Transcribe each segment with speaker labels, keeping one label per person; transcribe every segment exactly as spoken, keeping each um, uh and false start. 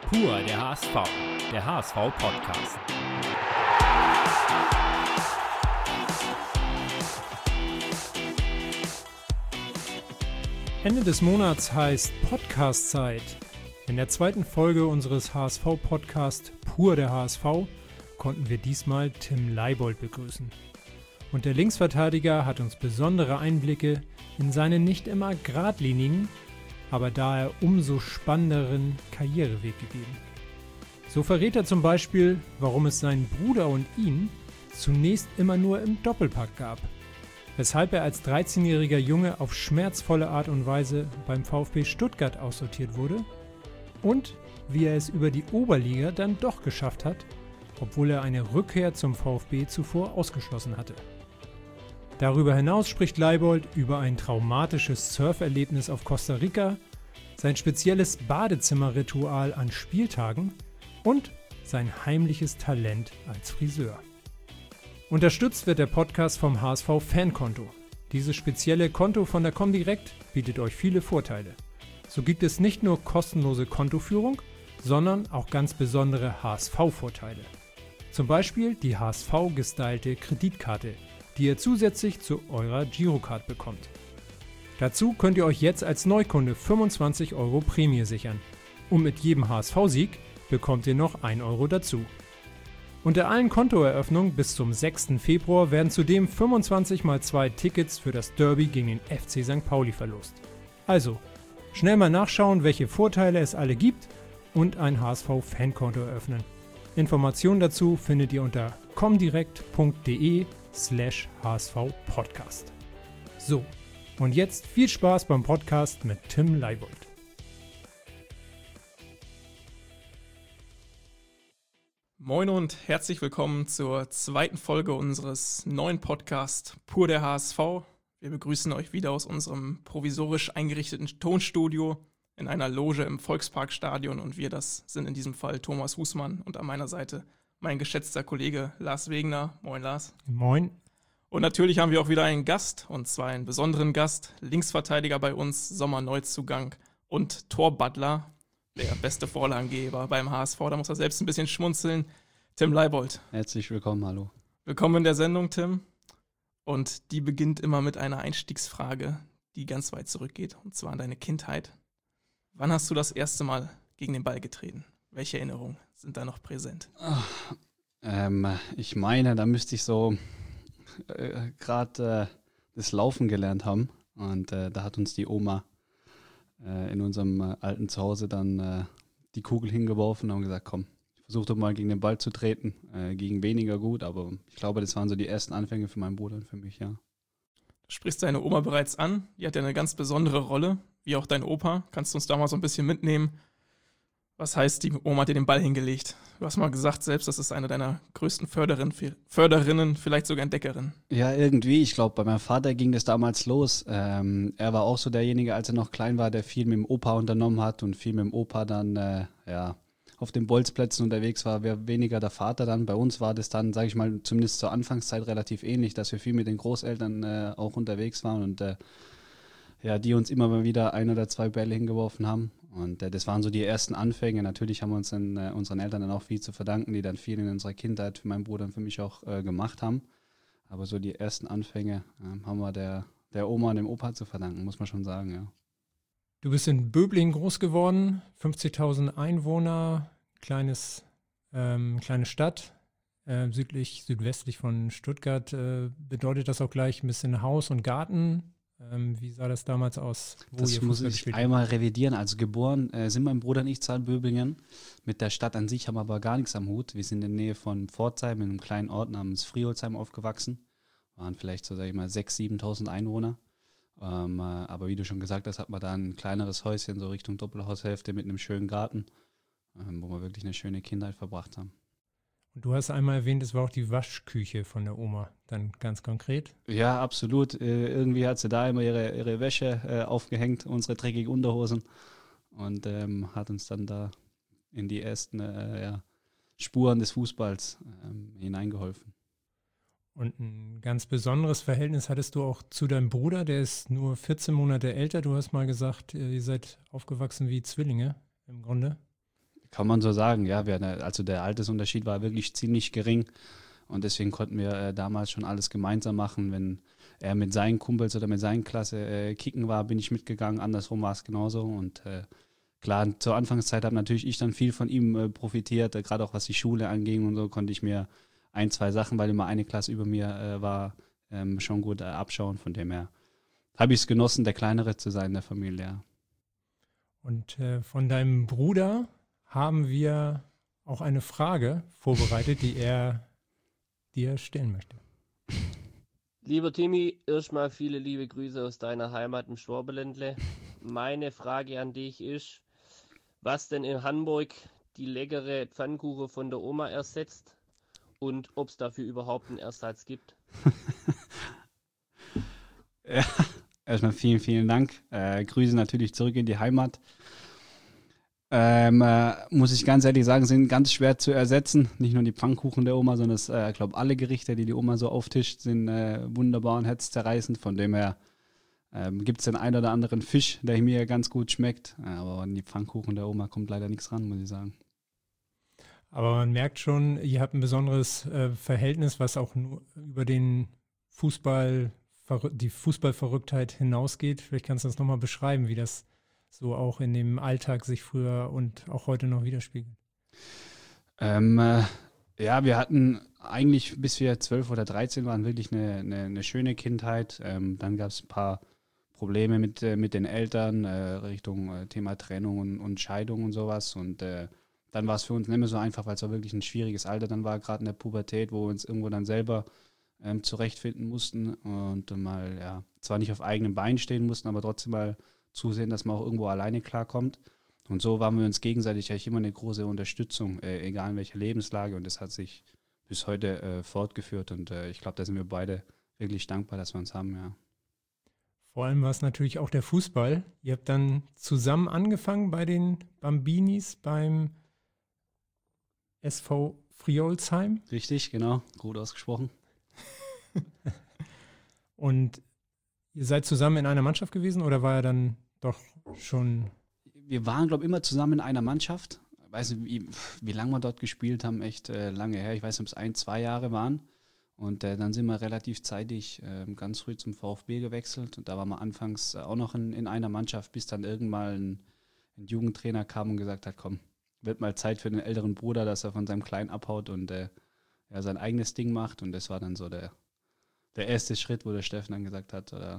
Speaker 1: Pur der H S V, der H S V-Podcast.
Speaker 2: Ende des Monats heißt Podcast-Zeit. In der zweiten Folge unseres H S V-Podcasts Pur der H S V konnten wir diesmal Tim Leibold begrüßen. Und der Linksverteidiger hat uns besondere Einblicke in seinen nicht immer geradlinigen, aber daher umso spannenderen Karriereweg gegeben. So verrät er zum Beispiel, warum es seinen Bruder und ihn zunächst immer nur im Doppelpack gab, weshalb er als dreizehnjähriger Junge auf schmerzvolle Art und Weise beim VfB Stuttgart aussortiert wurde und wie er es über die Oberliga dann doch geschafft hat, obwohl er eine Rückkehr zum VfB zuvor ausgeschlossen hatte. Darüber hinaus spricht Leibold über ein traumatisches Surferlebnis auf Costa Rica, sein spezielles Badezimmerritual an Spieltagen und sein heimliches Talent als Friseur. Unterstützt wird der Podcast vom H S V Fankonto. Dieses spezielle Konto von der Comdirect bietet euch viele Vorteile. So gibt es nicht nur kostenlose Kontoführung, sondern auch ganz besondere H S V-Vorteile. Zum Beispiel die H S V-gestylte Kreditkarte, die ihr zusätzlich zu eurer Girocard bekommt. Dazu könnt ihr euch jetzt als Neukunde fünfundzwanzig Euro Prämie sichern. Und mit jedem H S V-Sieg bekommt ihr noch ein Euro dazu. Unter allen Kontoeröffnungen bis zum sechsten Februar werden zudem fünfundzwanzig mal zwei Tickets für das Derby gegen den F C Sankt Pauli verlost. Also, schnell mal nachschauen, welche Vorteile es alle gibt und ein H S V-Fankonto eröffnen. Informationen dazu findet ihr unter comdirect.de slash hsvpodcast. So, und jetzt viel Spaß beim Podcast mit Tim Leibold.
Speaker 3: Moin und herzlich willkommen zur zweiten Folge unseres neuen Podcasts Pur der H S V. Wir begrüßen euch wieder aus unserem provisorisch eingerichteten Tonstudio in einer Loge im Volksparkstadion und wir, das sind in diesem Fall Thomas Husmann und an meiner Seite mein geschätzter Kollege Lars Wegner. Moin Lars.
Speaker 2: Moin.
Speaker 3: Und natürlich haben wir auch wieder einen Gast, und zwar einen besonderen Gast, Linksverteidiger bei uns, Sommerneuzugang und Torbutler, der beste Vorlagengeber beim H S V. Da muss er selbst ein bisschen schmunzeln. Tim Leibold.
Speaker 4: Herzlich willkommen, hallo.
Speaker 3: Willkommen in der Sendung, Tim. Und die beginnt immer mit einer Einstiegsfrage, die ganz weit zurückgeht, und zwar an deine Kindheit. Wann hast du das erste Mal gegen den Ball getreten? Welche Erinnerungen sind da noch präsent?
Speaker 4: Ach, ähm, ich meine, da müsste ich so äh, gerade äh, das Laufen gelernt haben. Und äh, da hat uns die Oma äh, in unserem äh, alten Zuhause dann äh, die Kugel hingeworfen und haben gesagt, komm, ich versuche doch mal gegen den Ball zu treten. Äh, ging weniger gut, aber ich glaube, das waren so die ersten Anfänge für meinen Bruder und für mich, ja.
Speaker 3: Du sprichst deine Oma bereits an. Die hat ja eine ganz besondere Rolle, wie auch dein Opa. Kannst du uns da mal so ein bisschen mitnehmen? Was heißt, die Oma hat dir den Ball hingelegt? Du hast mal gesagt selbst, das ist eine deiner größten Förderin, Förderinnen, vielleicht sogar Entdeckerinnen.
Speaker 4: Ja, irgendwie. Ich glaube, bei meinem Vater ging das damals los. Ähm, er war auch so derjenige, als er noch klein war, der viel mit dem Opa unternommen hat und viel mit dem Opa dann äh, ja, auf den Bolzplätzen unterwegs war. Wer weniger der Vater dann. Bei uns war das dann, sage ich mal, zumindest zur Anfangszeit relativ ähnlich, dass wir viel mit den Großeltern äh, auch unterwegs waren und äh, ja, die uns immer mal wieder ein oder zwei Bälle hingeworfen haben. Und äh, das waren so die ersten Anfänge. Natürlich haben wir uns dann, äh, unseren Eltern dann auch viel zu verdanken, die dann viel in unserer Kindheit für meinen Bruder und für mich auch äh, gemacht haben. Aber so die ersten Anfänge äh, haben wir der, der Oma und dem Opa zu verdanken, muss man schon sagen, ja.
Speaker 2: Du bist in Böblingen groß geworden, fünfzigtausend Einwohner, kleines, ähm, kleine Stadt, äh, südlich, südwestlich von Stuttgart. Äh, bedeutet das auch gleich ein bisschen Haus und Garten? Ähm, wie sah das damals aus? Wo
Speaker 4: das
Speaker 2: ihr
Speaker 4: muss
Speaker 2: Fußball
Speaker 4: ich
Speaker 2: gespielt
Speaker 4: einmal revidieren. Also geboren äh, sind mein Bruder und ich in Böblingen. Mit der Stadt an sich haben wir aber gar nichts am Hut. Wir sind in der Nähe von Pforzheim, in einem kleinen Ort namens Friolzheim aufgewachsen. Waren vielleicht so, sag ich mal, sechstausend, siebentausend Einwohner. Ähm, äh, aber wie du schon gesagt hast, hat man da ein kleineres Häuschen, so Richtung Doppelhaushälfte mit einem schönen Garten, ähm, wo wir wirklich eine schöne Kindheit verbracht haben.
Speaker 2: Und du hast einmal erwähnt, es war auch die Waschküche von der Oma, dann ganz konkret.
Speaker 4: Ja, absolut. Äh, irgendwie hat sie da immer ihre, ihre Wäsche äh, aufgehängt, unsere dreckigen Unterhosen und ähm, hat uns dann da in die ersten äh, ja, Spuren des Fußballs ähm, hineingeholfen.
Speaker 2: Und ein ganz besonderes Verhältnis hattest du auch zu deinem Bruder, der ist nur vierzehn Monate älter. Du hast mal gesagt, ihr seid aufgewachsen wie Zwillinge im Grunde.
Speaker 4: Kann man so sagen, ja. Wir, also der Altersunterschied war wirklich ziemlich gering und deswegen konnten wir äh, damals schon alles gemeinsam machen. Wenn er mit seinen Kumpels oder mit seinen Klasse äh, kicken war, bin ich mitgegangen. Andersrum war es genauso. Und äh, klar, zur Anfangszeit habe natürlich ich dann viel von ihm äh, profitiert. Äh, Gerade auch was die Schule anging und so, konnte ich mir ein, zwei Sachen, weil immer eine Klasse über mir äh, war, ähm, schon gut äh, abschauen. Von dem her habe ich es genossen, der Kleinere zu sein in der Familie. Ja.
Speaker 2: Und äh, von deinem Bruder haben wir auch eine Frage vorbereitet, die er dir stellen möchte.
Speaker 5: Lieber Timmy, erstmal viele liebe Grüße aus deiner Heimat im Schwabenländle. Meine Frage an dich ist, was denn in Hamburg die leckere Pfannkuchen von der Oma ersetzt und ob es dafür überhaupt einen Ersatz gibt.
Speaker 4: Ja, erstmal vielen, vielen Dank. Äh, Grüße natürlich zurück in die Heimat. Ähm, äh, muss ich ganz ehrlich sagen, sind ganz schwer zu ersetzen. Nicht nur die Pfannkuchen der Oma, sondern ich äh, glaube, alle Gerichte, die die Oma so auftischt, sind äh, wunderbar und herzzerreißend. Von dem her ähm, gibt es den einen oder anderen Fisch, der mir ganz gut schmeckt. Aber an die Pfannkuchen der Oma kommt leider nichts ran, muss ich sagen.
Speaker 2: Aber man merkt schon, ihr habt ein besonderes äh, Verhältnis, was auch nur über den Fußball, die Fußballverrücktheit hinausgeht. Vielleicht kannst du das nochmal beschreiben, wie das so auch in dem Alltag sich früher und auch heute noch widerspiegelt.
Speaker 4: Ähm, äh, ja, wir hatten eigentlich, bis wir zwölf oder dreizehn waren, wirklich eine, eine, eine schöne Kindheit. Ähm, dann gab es ein paar Probleme mit, äh, mit den Eltern, äh, Richtung äh, Thema Trennung und, und Scheidung und sowas. Und äh, dann war es für uns nicht mehr so einfach, weil es auch wirklich ein schwieriges Alter dann war, gerade in der Pubertät, wo wir uns irgendwo dann selber ähm, zurechtfinden mussten und äh, mal, ja, zwar nicht auf eigenen Beinen stehen mussten, aber trotzdem mal zusehen, dass man auch irgendwo alleine klarkommt. Und so waren wir uns gegenseitig eigentlich immer eine große Unterstützung, äh, egal in welcher Lebenslage. Und das hat sich bis heute äh, fortgeführt. Und äh, ich glaube, da sind wir beide wirklich dankbar, dass wir uns haben, ja.
Speaker 2: Vor allem war es natürlich auch der Fußball. Ihr habt dann zusammen angefangen bei den Bambinis beim S V Friolsheim.
Speaker 4: Richtig, genau. Gut ausgesprochen.
Speaker 2: Und ihr seid zusammen in einer Mannschaft gewesen oder war er dann doch schon...
Speaker 4: Wir waren, glaube ich, immer zusammen in einer Mannschaft. Ich weiß nicht, wie, wie lange wir dort gespielt haben, echt äh, lange her. Ich weiß nicht, ob es ein, zwei Jahre waren. Und äh, dann sind wir relativ zeitig äh, ganz früh zum VfB gewechselt. Und da waren wir anfangs äh, auch noch in, in einer Mannschaft, bis dann irgendwann ein, ein Jugendtrainer kam und gesagt hat, komm, wird mal Zeit für den älteren Bruder, dass er von seinem Kleinen abhaut und äh, ja, sein eigenes Ding macht. Und das war dann so der, der erste Schritt, wo der Steffen dann gesagt hat, oder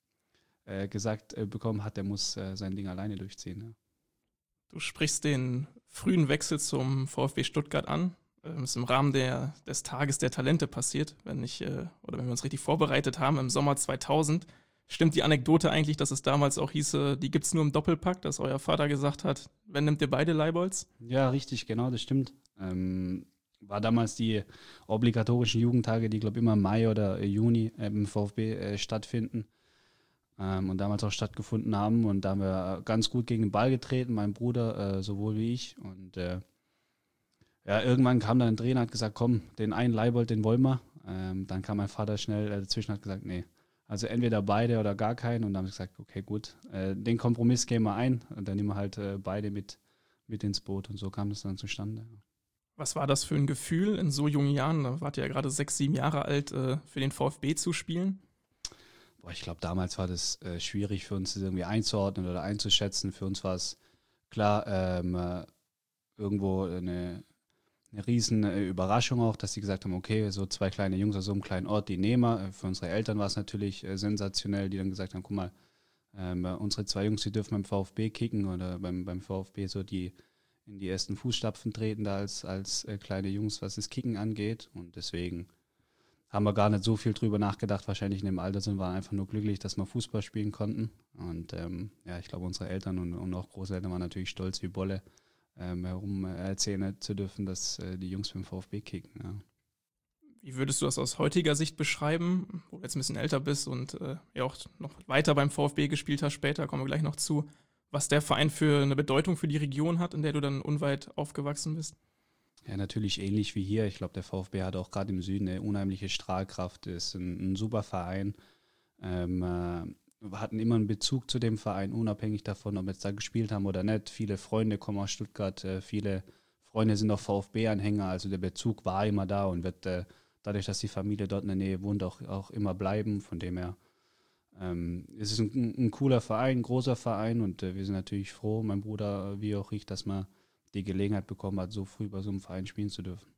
Speaker 4: äh, gesagt äh, bekommen hat, der muss äh, sein Ding alleine durchziehen. Ja.
Speaker 3: Du sprichst den frühen Wechsel zum VfB Stuttgart an. Das ist im Rahmen der, des Tages der Talente passiert, wenn ich, äh, oder wenn wir uns richtig vorbereitet haben, im Sommer zweitausend. Stimmt die Anekdote eigentlich, dass es damals auch hieße, die gibt es nur im Doppelpack, dass euer Vater gesagt hat, wenn nimmt ihr beide Leibolds?
Speaker 4: Ja, richtig, genau, das stimmt. Ähm, war damals die obligatorischen Jugendtage, die, glaube ich, immer im Mai oder Juni äh, im VfB äh, stattfinden ähm, und damals auch stattgefunden haben. Und da haben wir ganz gut gegen den Ball getreten, mein Bruder äh, sowohl wie ich. Und äh, ja, irgendwann kam dann ein Trainer und hat gesagt, komm, den einen Leibold, den wollen wir. Ähm, dann kam mein Vater schnell dazwischen und hat gesagt, nee, also entweder beide oder gar keinen. Und dann haben wir gesagt, okay, gut, äh, den Kompromiss gehen wir ein. Und dann nehmen wir halt äh, beide mit, mit ins Boot. Und so kam das dann zustande.
Speaker 3: Was war das für ein Gefühl, in so jungen Jahren, da wart ihr ja gerade sechs, sieben Jahre alt, äh, für den VfB zu spielen?
Speaker 4: Boah, ich glaube, damals war das äh, schwierig für uns, das irgendwie einzuordnen oder einzuschätzen. Für uns war es klar, ähm, äh, irgendwo eine eine riesen äh, Überraschung auch, dass sie gesagt haben, okay, so zwei kleine Jungs aus so einem kleinen Ort, die nehmen wir. Für unsere Eltern war es natürlich äh, sensationell, die dann gesagt haben, guck mal, ähm, unsere zwei Jungs, die dürfen beim VfB kicken oder beim, beim VfB so die in die ersten Fußstapfen treten da als, als äh, kleine Jungs, was das Kicken angeht. Und deswegen haben wir gar nicht so viel drüber nachgedacht. Wahrscheinlich in dem Alter sind wir einfach nur glücklich, dass wir Fußball spielen konnten. Und ähm, ja, ich glaube, unsere Eltern und, und auch Großeltern waren natürlich stolz wie Bolle, Ähm, herum erzählen zu dürfen, dass äh, die Jungs beim VfB kicken. Ja.
Speaker 3: Wie würdest du das aus heutiger Sicht beschreiben, wo du jetzt ein bisschen älter bist und äh, ja auch noch weiter beim VfB gespielt hast später, kommen wir gleich noch zu, was der Verein für eine Bedeutung für die Region hat, in der du dann unweit aufgewachsen bist?
Speaker 4: Ja, natürlich ähnlich wie hier. Ich glaube, der VfB hat auch gerade im Süden eine unheimliche Strahlkraft, ist ein, ein super Verein. Ähm, äh, wir hatten immer einen Bezug zu dem Verein, unabhängig davon, ob wir jetzt da gespielt haben oder nicht. Viele Freunde kommen aus Stuttgart, äh, viele Freunde sind auch VfB-Anhänger, also der Bezug war immer da und wird äh, dadurch, dass die Familie dort in der Nähe wohnt, auch, auch immer bleiben. Von dem her ähm, es ist es ein, ein cooler Verein, ein großer Verein und äh, wir sind natürlich froh, mein Bruder wie auch ich, dass man die Gelegenheit bekommen hat, so früh bei so einem Verein spielen zu dürfen.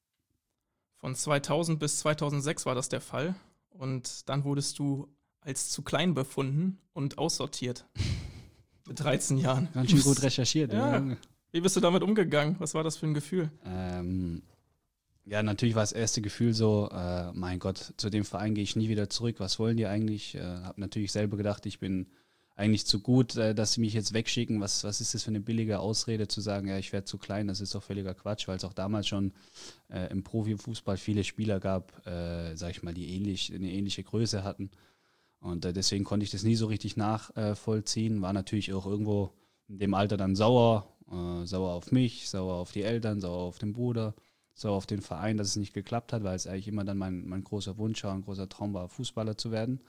Speaker 3: Von zweitausend bis zweitausendsechs war das der Fall und dann wurdest du als zu klein befunden und aussortiert. Mit dreizehn Jahren.
Speaker 4: Ganz schön gut recherchiert.
Speaker 3: Ja.
Speaker 4: Ja.
Speaker 3: Wie bist du damit umgegangen? Was war das für ein Gefühl?
Speaker 4: Ähm, ja, natürlich war das erste Gefühl so, äh, mein Gott, zu dem Verein gehe ich nie wieder zurück. Was wollen die eigentlich? Äh, habe natürlich selber gedacht, ich bin eigentlich zu gut, äh, dass sie mich jetzt wegschicken. Was, was ist das für eine billige Ausrede zu sagen, ja, ich werde zu klein? Das ist doch völliger Quatsch, weil es auch damals schon äh, im Profifußball viele Spieler gab, äh, sag ich mal, die ähnlich, eine ähnliche Größe hatten. Und äh, deswegen konnte ich das nie so richtig nachvollziehen. War natürlich auch irgendwo in dem Alter dann sauer. Äh, sauer auf mich, sauer auf die Eltern, sauer auf den Bruder, sauer auf den Verein, dass es nicht geklappt hat, weil es eigentlich immer dann mein, mein großer Wunsch war, ein großer Traum war, Fußballer zu werden.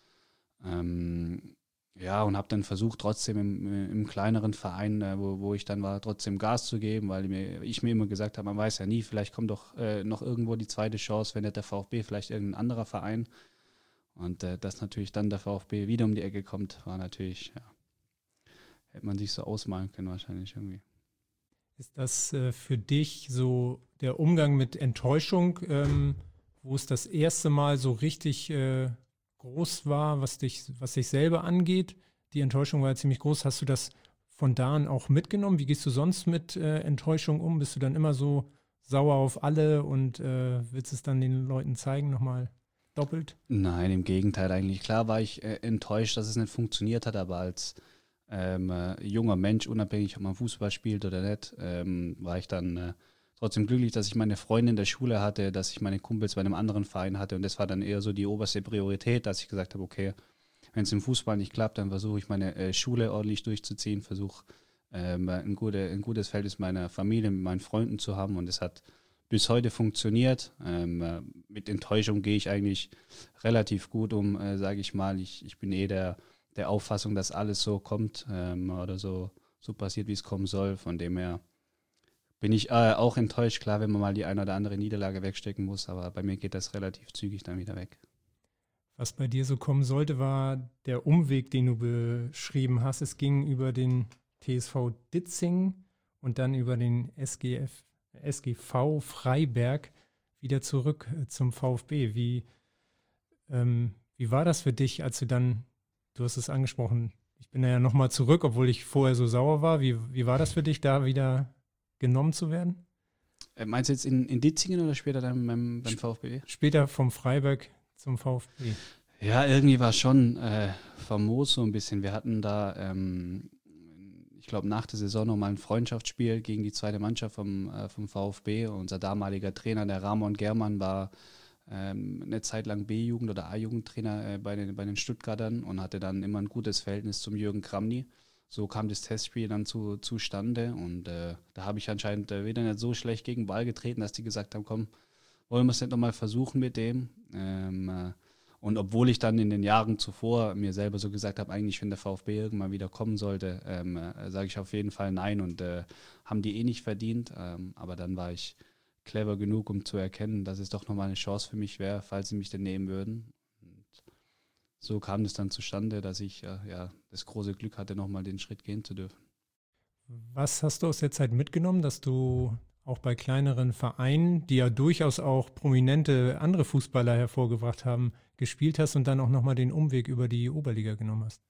Speaker 4: Ähm, ja, und habe dann versucht, trotzdem im, im kleineren Verein, äh, wo, wo ich dann war, trotzdem Gas zu geben, weil mir, ich mir immer gesagt habe, man weiß ja nie, vielleicht kommt doch äh, noch irgendwo die zweite Chance, wenn nicht der VfB, vielleicht irgendein anderer Verein. Und äh, dass natürlich dann der VfB wieder um die Ecke kommt, war natürlich, ja, hätte man sich so ausmalen können wahrscheinlich irgendwie.
Speaker 2: Ist das äh, für dich so der Umgang mit Enttäuschung, ähm, wo es das erste Mal so richtig äh, groß war, was dich, was dich selber angeht? Die Enttäuschung war ja ziemlich groß. Hast du das von da an auch mitgenommen? Wie gehst du sonst mit äh, Enttäuschung um? Bist du dann immer so sauer auf alle und äh, willst es dann den Leuten zeigen, nochmal doppelt?
Speaker 4: Nein, im Gegenteil eigentlich. Klar war ich äh, enttäuscht, dass es nicht funktioniert hat, aber als ähm, äh, junger Mensch, unabhängig ob man Fußball spielt oder nicht, ähm, war ich dann äh, trotzdem glücklich, dass ich meine Freunde in der Schule hatte, dass ich meine Kumpels bei einem anderen Verein hatte und das war dann eher so die oberste Priorität, dass ich gesagt habe, okay, wenn es im Fußball nicht klappt, dann versuche ich meine äh, Schule ordentlich durchzuziehen, versuche ähm, ein, gute, ein gutes Verhältnis mit meiner Familie, mit meinen Freunden zu haben und es hat bis heute funktioniert. Ähm, äh, mit Enttäuschung gehe ich eigentlich relativ gut um, äh, sage ich mal. Ich, ich bin eh der, der Auffassung, dass alles so kommt ähm, oder so, so passiert, wie es kommen soll. Von dem her bin ich äh, auch enttäuscht, klar, wenn man mal die eine oder andere Niederlage wegstecken muss, aber bei mir geht das relativ zügig dann wieder weg.
Speaker 2: Was bei dir so kommen sollte, war der Umweg, den du beschrieben hast. Es ging über den T S V Ditzingen und dann über den S G F, S G V Freiberg wieder zurück zum VfB. Wie, ähm, wie war das für dich, als du dann, du hast es angesprochen, ich bin ja nochmal zurück, obwohl ich vorher so sauer war. Wie, wie war das für dich, da wieder genommen zu werden?
Speaker 4: Äh, meinst du jetzt in, in Ditzingen oder später dann beim, beim VfB?
Speaker 2: Später vom Freiberg zum VfB.
Speaker 4: Ja, irgendwie war schon äh, famos so ein bisschen. Wir hatten da, ähm, ich glaube, nach der Saison nochmal ein Freundschaftsspiel gegen die zweite Mannschaft vom, äh, vom VfB. Unser damaliger Trainer, der Ramon Germann, war ähm, eine Zeit lang B-Jugend- oder A-Jugendtrainer äh, bei, den, bei den Stuttgartern und hatte dann immer ein gutes Verhältnis zum Jürgen Kramny. So kam das Testspiel dann zu, zustande und äh, da habe ich anscheinend äh, wieder nicht so schlecht gegen den Ball getreten, dass die gesagt haben, komm, wollen wir es nicht nochmal versuchen mit dem. Ähm, äh, und obwohl ich dann in den Jahren zuvor mir selber so gesagt habe, eigentlich wenn der VfB irgendwann wieder kommen sollte, ähm, äh, sage ich auf jeden Fall nein und äh, haben die eh nicht verdient. Ähm, aber dann war ich clever genug, um zu erkennen, dass es doch nochmal eine Chance für mich wäre, falls sie mich denn nehmen würden. Und so kam es dann zustande, dass ich äh, ja, das große Glück hatte, nochmal den Schritt gehen zu dürfen.
Speaker 2: Was hast du aus der Zeit mitgenommen, dass du auch bei kleineren Vereinen, die ja durchaus auch prominente andere Fußballer hervorgebracht haben, gespielt hast und dann auch nochmal den Umweg über die Oberliga genommen hast?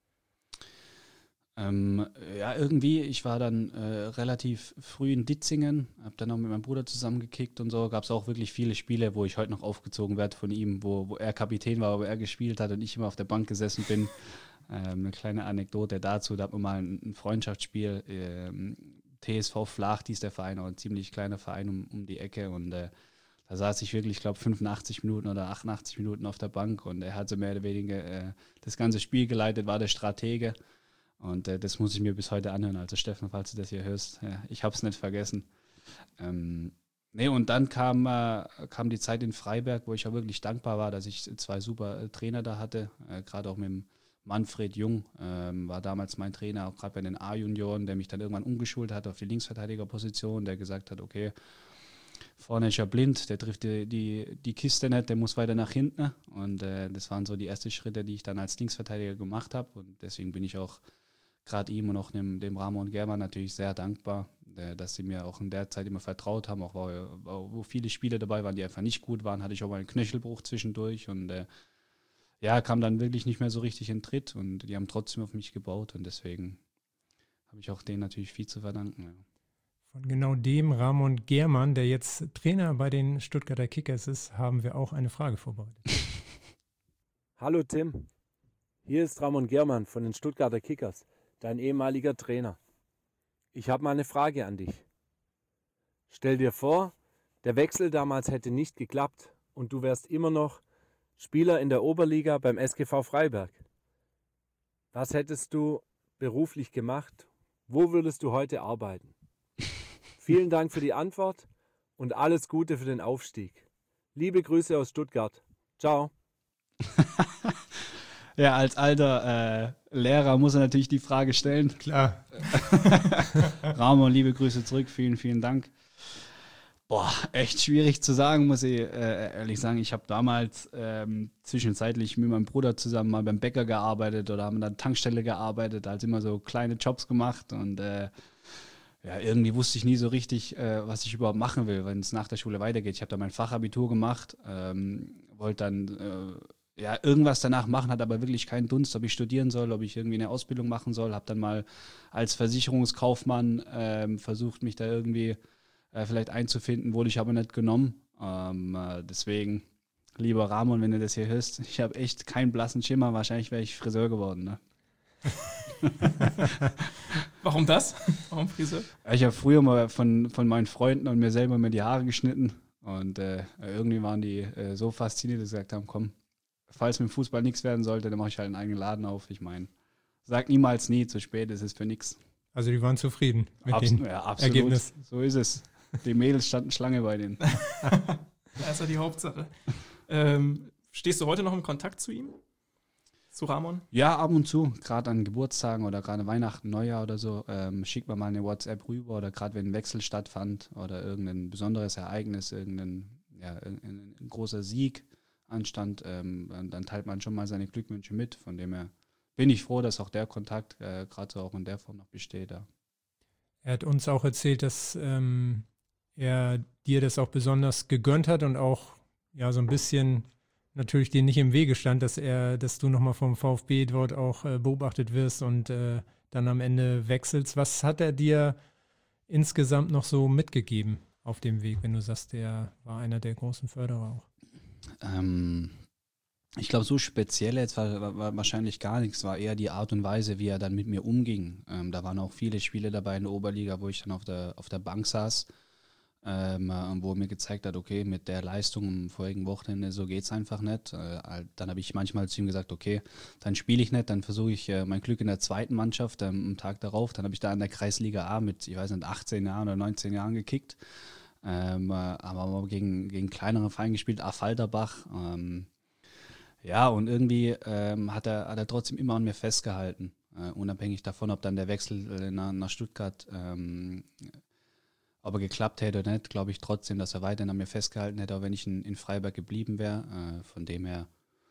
Speaker 4: Ähm, ja, irgendwie, ich war dann äh, relativ früh in Ditzingen, habe dann auch mit meinem Bruder zusammengekickt und so, gab es auch wirklich viele Spiele, wo ich heute noch aufgezogen werde von ihm, wo, wo er Kapitän war, wo er gespielt hat und ich immer auf der Bank gesessen bin. Ähm, eine kleine Anekdote dazu, da hat man mal ein, ein Freundschaftsspiel, ähm, T S V Flach, die ist der Verein, auch ein ziemlich kleiner Verein um, um die Ecke und äh, da saß ich wirklich, ich glaube, fünfundachtzig Minuten oder achtundachtzig Minuten auf der Bank und er hat so mehr oder weniger äh, das ganze Spiel geleitet, war der Stratege und äh, das muss ich mir bis heute anhören. Also Steffen, falls du das hier hörst, ja, ich habe es nicht vergessen. Ähm, nee, und dann kam, äh, kam die Zeit in Freiberg, wo ich auch wirklich dankbar war, dass ich zwei super äh, Trainer da hatte, äh, gerade auch mit dem Manfred Jung ähm, war damals mein Trainer, auch gerade bei den A-Junioren, der mich dann irgendwann umgeschult hat auf die Linksverteidigerposition, der gesagt hat, okay, vorne ist er blind, der trifft die, die, die Kiste nicht, der muss weiter nach hinten. Und äh, das waren so die ersten Schritte, die ich dann als Linksverteidiger gemacht habe. Und deswegen bin ich auch gerade ihm und auch dem, dem Ramon Germann natürlich sehr dankbar, äh, dass sie mir auch in der Zeit immer vertraut haben, auch wo, wo viele Spiele dabei waren, die einfach nicht gut waren, hatte ich auch mal einen Knöchelbruch zwischendurch und äh, ja, kam dann wirklich nicht mehr so richtig in Tritt und die haben trotzdem auf mich gebaut und deswegen habe ich auch denen natürlich viel zu verdanken. Ja.
Speaker 2: Von genau dem Ramon Germann, der jetzt Trainer bei den Stuttgarter Kickers ist, haben wir auch eine Frage vorbereitet.
Speaker 6: Hallo Tim, hier ist Ramon Germann von den Stuttgarter Kickers, dein ehemaliger Trainer. Ich habe mal eine Frage an dich. Stell dir vor, der Wechsel damals hätte nicht geklappt und du wärst immer noch Spieler in der Oberliga beim S G V Freiberg. Was hättest du beruflich gemacht? Wo würdest du heute arbeiten? Vielen Dank für die Antwort und alles Gute für den Aufstieg. Liebe Grüße aus Stuttgart. Ciao.
Speaker 4: Ja, als alter äh, Lehrer muss er natürlich die Frage stellen.
Speaker 2: Klar.
Speaker 4: Ramon, liebe Grüße zurück. Vielen, vielen Dank. Boah, echt schwierig zu sagen, muss ich äh, ehrlich sagen. Ich habe damals ähm, zwischenzeitlich mit meinem Bruder zusammen mal beim Bäcker gearbeitet oder haben dann Tankstelle gearbeitet, also immer so kleine Jobs gemacht und äh, ja, irgendwie wusste ich nie so richtig, äh, was ich überhaupt machen will, wenn es nach der Schule weitergeht. Ich habe da mein Fachabitur gemacht, ähm, wollte dann äh, ja, irgendwas danach machen, hat aber wirklich keinen Dunst, ob ich studieren soll, ob ich irgendwie eine Ausbildung machen soll. Habe dann mal als Versicherungskaufmann ähm, versucht, mich da irgendwie äh, vielleicht einzufinden, wurde ich aber nicht genommen. Ähm, äh, deswegen, lieber Ramon, wenn du das hier hörst, ich habe echt keinen blassen Schimmer. Wahrscheinlich wäre ich Friseur geworden, ne?
Speaker 3: Warum das? Warum Friseur?
Speaker 4: Ich habe früher mal von, von meinen Freunden und mir selber mir die Haare geschnitten und äh, irgendwie waren die äh, so fasziniert, dass sie gesagt haben, komm, falls mit dem Fußball nichts werden sollte, dann mache ich halt einen eigenen Laden auf. Ich meine, sag niemals nie, zu spät, es ist für nichts.
Speaker 2: Also die waren zufrieden mit
Speaker 4: Abs-
Speaker 2: dem
Speaker 4: ja, absolut.
Speaker 2: Ergebnis.
Speaker 4: So ist es. Die Mädels standen Schlange bei denen.
Speaker 3: Das ist ja die Hauptsache. Ähm, stehst du heute noch im Kontakt zu ihm? Zu Ramon?
Speaker 4: Ja, ab und zu, gerade an Geburtstagen oder gerade Weihnachten, Neujahr oder so, ähm, schickt man mal eine WhatsApp rüber oder gerade wenn ein Wechsel stattfand oder irgendein besonderes Ereignis, irgendein, ja, irgendein ein großer Sieg anstand, ähm, dann teilt man schon mal seine Glückwünsche mit. Von dem her bin ich froh, dass auch der Kontakt äh, gerade so auch in der Form noch besteht. Ja.
Speaker 2: Er hat uns auch erzählt, dass ähm, er dir das auch besonders gegönnt hat und auch ja so ein bisschen natürlich dir nicht im Wege stand, dass er, dass du nochmal vom VfB dort auch äh, beobachtet wirst und äh, dann am Ende wechselst. Was hat er dir insgesamt noch so mitgegeben auf dem Weg, wenn du sagst, der war einer der großen Förderer auch?
Speaker 4: Ähm, ich glaube, so speziell jetzt war, war, war wahrscheinlich gar nichts, war eher die Art und Weise, wie er dann mit mir umging. Ähm, da waren auch viele Spiele dabei in der Oberliga, wo ich dann auf der, auf der Bank saß, ähm, wo er mir gezeigt hat, okay, mit der Leistung am vorigen Wochenende, so geht es einfach nicht. Äh, dann habe ich manchmal zu ihm gesagt, okay, dann spiele ich nicht, dann versuche ich äh, mein Glück in der zweiten Mannschaft ähm, am Tag darauf. Dann habe ich da in der Kreisliga A mit, ich weiß nicht, achtzehn Jahren oder neunzehn Jahren gekickt. Ähm, äh, aber gegen, gegen kleinere Vereine gespielt, A. Falterbach. Ähm, ja, und irgendwie ähm, hat, er, hat er trotzdem immer an mir festgehalten. Äh, unabhängig davon, ob dann der Wechsel äh, nach, nach Stuttgart, ähm, ob er geklappt hätte oder nicht, glaube ich trotzdem, dass er weiterhin an mir festgehalten hätte, auch wenn ich in, in Freiberg geblieben wäre. Äh, von dem her,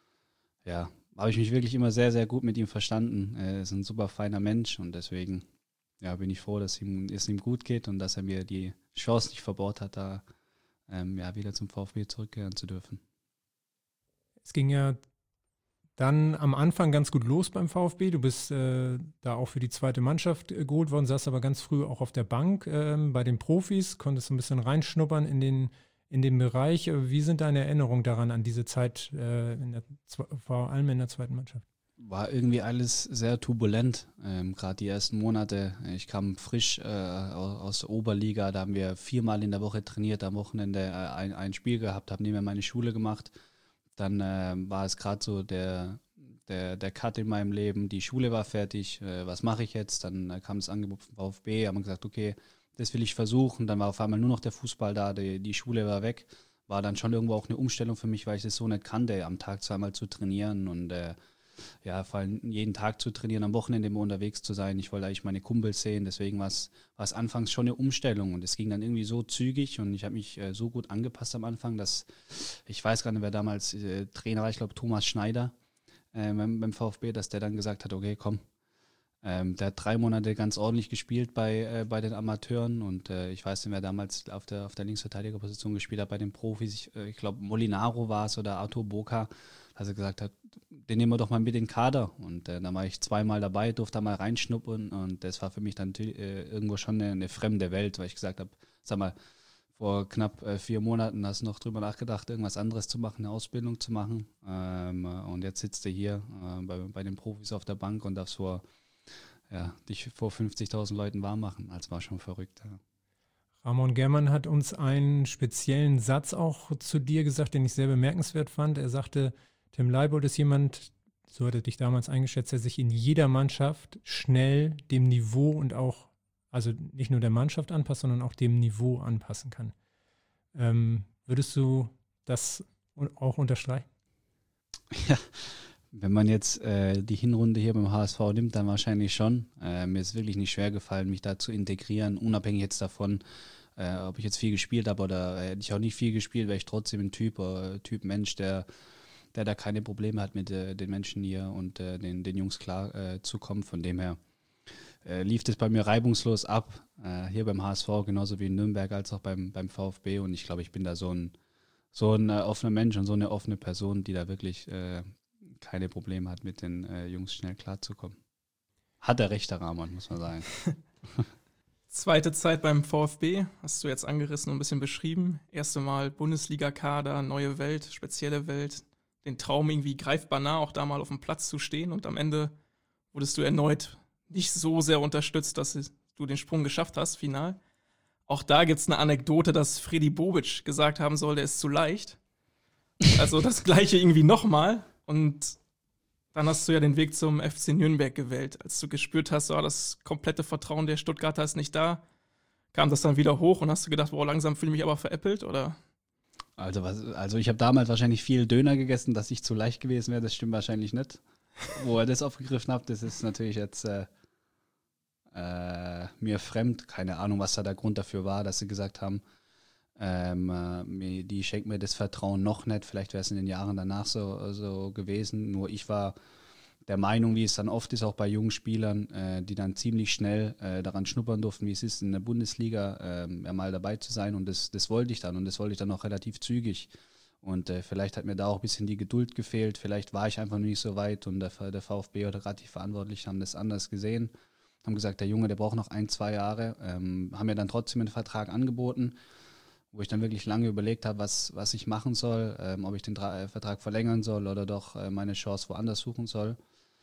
Speaker 4: ja, habe ich mich wirklich immer sehr, sehr gut mit ihm verstanden. Er ist ein super feiner Mensch und deswegen ja, bin ich froh, dass ihm, es ihm gut geht und dass er mir die Chance nicht verbaut hat, da ähm, ja, wieder zum VfB zurückkehren zu dürfen.
Speaker 2: Es ging ja dann am Anfang ganz gut los beim VfB. Du bist äh, da auch für die zweite Mannschaft äh, geholt worden, saß aber ganz früh auch auf der Bank äh, bei den Profis, konntest ein bisschen reinschnuppern in den, in den Bereich. Wie sind deine Erinnerungen daran, an diese Zeit, äh, in der, vor allem in der zweiten Mannschaft?
Speaker 4: War irgendwie alles sehr turbulent, ähm, gerade die ersten Monate. Ich kam frisch äh, aus der Oberliga, da haben wir viermal in der Woche trainiert, am Wochenende äh, ein, ein Spiel gehabt, habe nebenher meine Schule gemacht. Dann äh, war es gerade so der, der, der Cut in meinem Leben, die Schule war fertig, äh, was mache ich jetzt? Dann äh, kam das Angebot vom VfB, haben gesagt, okay, das will ich versuchen. Dann war auf einmal nur noch der Fußball da, die, die Schule war weg. War dann schon irgendwo auch eine Umstellung für mich, weil ich das so nicht kannte, am Tag zweimal zu trainieren und äh, ja, vor allem jeden Tag zu trainieren, am Wochenende immer unterwegs zu sein. Ich wollte eigentlich meine Kumpels sehen, deswegen war es anfangs schon eine Umstellung und es ging dann irgendwie so zügig und ich habe mich äh, so gut angepasst am Anfang, dass ich weiß gar nicht, wer damals äh, Trainer war, ich glaube Thomas Schneider äh, beim, beim VfB, dass der dann gesagt hat, okay, komm, ähm, der hat drei Monate ganz ordentlich gespielt bei, äh, bei den Amateuren und äh, ich weiß nicht, wer damals auf der, auf der Linksverteidigerposition gespielt hat bei den Profis, ich, äh, ich glaube Molinaro war es oder Arthur Boca, dass er gesagt hat, den nehmen wir doch mal mit in den Kader. Und äh, dann war ich zweimal dabei, durfte da mal reinschnuppern und das war für mich dann äh, irgendwo schon eine, eine fremde Welt, weil ich gesagt habe, sag mal, vor knapp äh, vier Monaten hast du noch drüber nachgedacht, irgendwas anderes zu machen, eine Ausbildung zu machen. Ähm, und jetzt sitzt du hier äh, bei, bei den Profis auf der Bank und darfst vor, ja, dich vor fünfzigtausend Leuten warm machen. Das war schon verrückt. Ja.
Speaker 2: Ramon Germann hat uns einen speziellen Satz auch zu dir gesagt, den ich sehr bemerkenswert fand. Er sagte, Tim Leibold ist jemand, so hat er dich damals eingeschätzt, der sich in jeder Mannschaft schnell dem Niveau und auch, also nicht nur der Mannschaft anpasst, sondern auch dem Niveau anpassen kann. Ähm, würdest du das auch unterstreichen?
Speaker 4: Ja, wenn man jetzt äh, die Hinrunde hier beim H S V nimmt, dann wahrscheinlich schon. Äh, mir ist wirklich nicht schwer gefallen, mich da zu integrieren, unabhängig jetzt davon, äh, ob ich jetzt viel gespielt habe oder hätte ich auch nicht viel gespielt, wäre ich trotzdem ein Typ, äh, Typ Mensch, der der da keine Probleme hat mit äh, den Menschen hier und äh, den, den Jungs klar äh, zu kommen. Von dem her äh, lief das bei mir reibungslos ab, äh, hier beim H S V, genauso wie in Nürnberg als auch beim, beim VfB. Und ich glaube, ich bin da so ein, so ein äh, offener Mensch und so eine offene Person, die da wirklich äh, keine Probleme hat, mit den äh, Jungs schnell klarzukommen. Hat er recht, der Ramon, muss man sagen.
Speaker 3: Zweite Zeit beim VfB, hast du jetzt angerissen und ein bisschen beschrieben. Erste Mal Bundesliga-Kader, neue Welt, spezielle Welt. Den Traum irgendwie greifbar nah, auch da mal auf dem Platz zu stehen. Und am Ende wurdest du erneut nicht so sehr unterstützt, dass du den Sprung geschafft hast, final. Auch da gibt es eine Anekdote, dass Freddy Bobic gesagt haben soll, der ist zu leicht. Also das Gleiche irgendwie nochmal. Und dann hast du ja den Weg zum F C Nürnberg gewählt. Als du gespürt hast, so, das komplette Vertrauen der Stuttgarter ist nicht da, kam das dann wieder hoch und hast du gedacht, boah, langsam fühle ich mich aber veräppelt, oder?
Speaker 4: Also, was, also ich habe damals wahrscheinlich viel Döner gegessen, dass ich zu leicht gewesen wäre, das stimmt wahrscheinlich nicht. Wo ihr das aufgegriffen habt, das ist natürlich jetzt äh, äh, mir fremd. Keine Ahnung, was da der Grund dafür war, dass sie gesagt haben, ähm, äh, die schenkt mir das Vertrauen noch nicht. Vielleicht wäre es in den Jahren danach so, so gewesen. Nur ich war der Meinung, wie es dann oft ist, auch bei jungen Spielern, äh, die dann ziemlich schnell äh, daran schnuppern durften, wie es ist, in der Bundesliga äh, ja, mal dabei zu sein. Und das, das wollte ich dann. Und das wollte ich dann auch relativ zügig. Und äh, vielleicht hat mir da auch ein bisschen die Geduld gefehlt. Vielleicht war ich einfach noch nicht so weit. Und der, der VfB oder gerade die Verantwortlichen haben das anders gesehen. Haben gesagt, der Junge, der braucht noch ein, zwei Jahre. Ähm, haben mir dann trotzdem einen Vertrag angeboten, wo ich dann wirklich lange überlegt habe, was, was ich machen soll. Ähm, ob ich den Tra- Vertrag verlängern soll oder doch äh, meine Chance woanders suchen soll.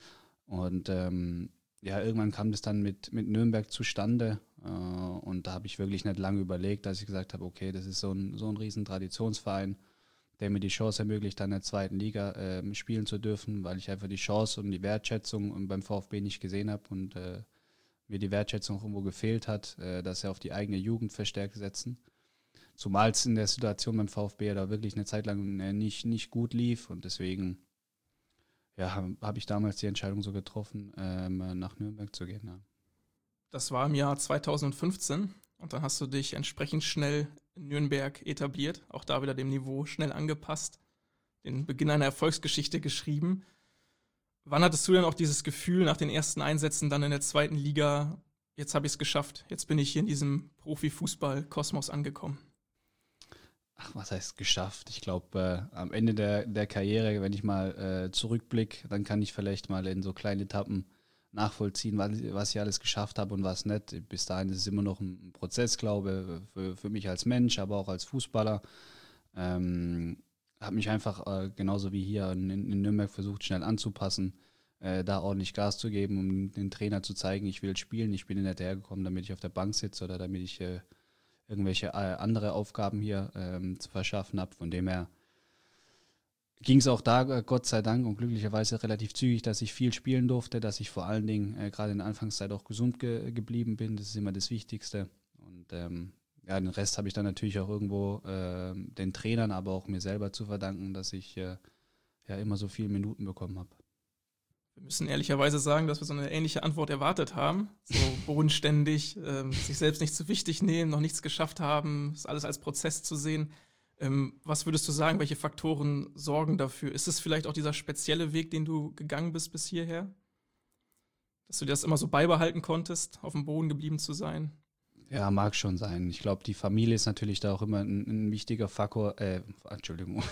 Speaker 4: Und ähm, ja, irgendwann kam das dann mit, mit Nürnberg zustande äh, und da habe ich wirklich nicht lange überlegt, dass ich gesagt habe, okay, das ist so ein, so ein riesen Traditionsverein, der mir die Chance ermöglicht, dann in der zweiten Liga äh, spielen zu dürfen, weil ich einfach die Chance und die Wertschätzung beim VfB nicht gesehen habe und äh, mir die Wertschätzung auch irgendwo gefehlt hat, äh, dass sie auf die eigene Jugend verstärkt setzen. Zumal es in der Situation beim VfB da wirklich eine Zeit lang äh, nicht, nicht gut lief und deswegen ja, habe hab ich damals die Entscheidung so getroffen, ähm, nach Nürnberg zu gehen. Ja.
Speaker 3: Das war im Jahr zweitausendfünfzehn und dann hast du dich entsprechend schnell in Nürnberg etabliert, auch da wieder dem Niveau schnell angepasst, den Beginn einer Erfolgsgeschichte geschrieben. Wann hattest du denn auch dieses Gefühl nach den ersten Einsätzen dann in der zweiten Liga, jetzt habe ich es geschafft, jetzt bin ich hier in diesem Profifußball-Kosmos angekommen?
Speaker 4: Ach, was heißt geschafft? Ich glaube, äh, am Ende der, der Karriere, wenn ich mal äh, zurückblicke, dann kann ich vielleicht mal in so kleinen Etappen nachvollziehen, was, was ich alles geschafft habe und was nicht. Bis dahin ist es immer noch ein Prozess, glaube ich, für, für mich als Mensch, aber auch als Fußballer. Ähm, habe mich einfach äh, genauso wie hier in, in Nürnberg versucht, schnell anzupassen, äh, da ordentlich Gas zu geben, um den Trainer zu zeigen, ich will spielen. Ich bin nicht hergekommen, damit ich auf der Bank sitze oder damit ich äh, irgendwelche äh, andere Aufgaben hier ähm, zu verschaffen habe. Von dem her ging es auch da, äh, Gott sei Dank und glücklicherweise relativ zügig, dass ich viel spielen durfte, dass ich vor allen Dingen äh, gerade in der Anfangszeit auch gesund ge- geblieben bin. Das ist immer das Wichtigste. Und ähm, ja, den Rest habe ich dann natürlich auch irgendwo äh, den Trainern, aber auch mir selber zu verdanken, dass ich äh, ja immer so viele Minuten bekommen habe.
Speaker 3: Wir müssen ehrlicherweise sagen, dass wir so eine ähnliche Antwort erwartet haben. So bodenständig, ähm, sich selbst nicht zu wichtig nehmen, noch nichts geschafft haben, das alles als Prozess zu sehen. Ähm, was würdest du sagen, welche Faktoren sorgen dafür? Ist es vielleicht auch dieser spezielle Weg, den du gegangen bist bis hierher? Dass du dir das immer so beibehalten konntest, auf dem Boden geblieben zu sein?
Speaker 4: Ja, mag schon sein. Ich glaube, die Familie ist natürlich da auch immer ein, ein wichtiger Faktor, äh, Entschuldigung,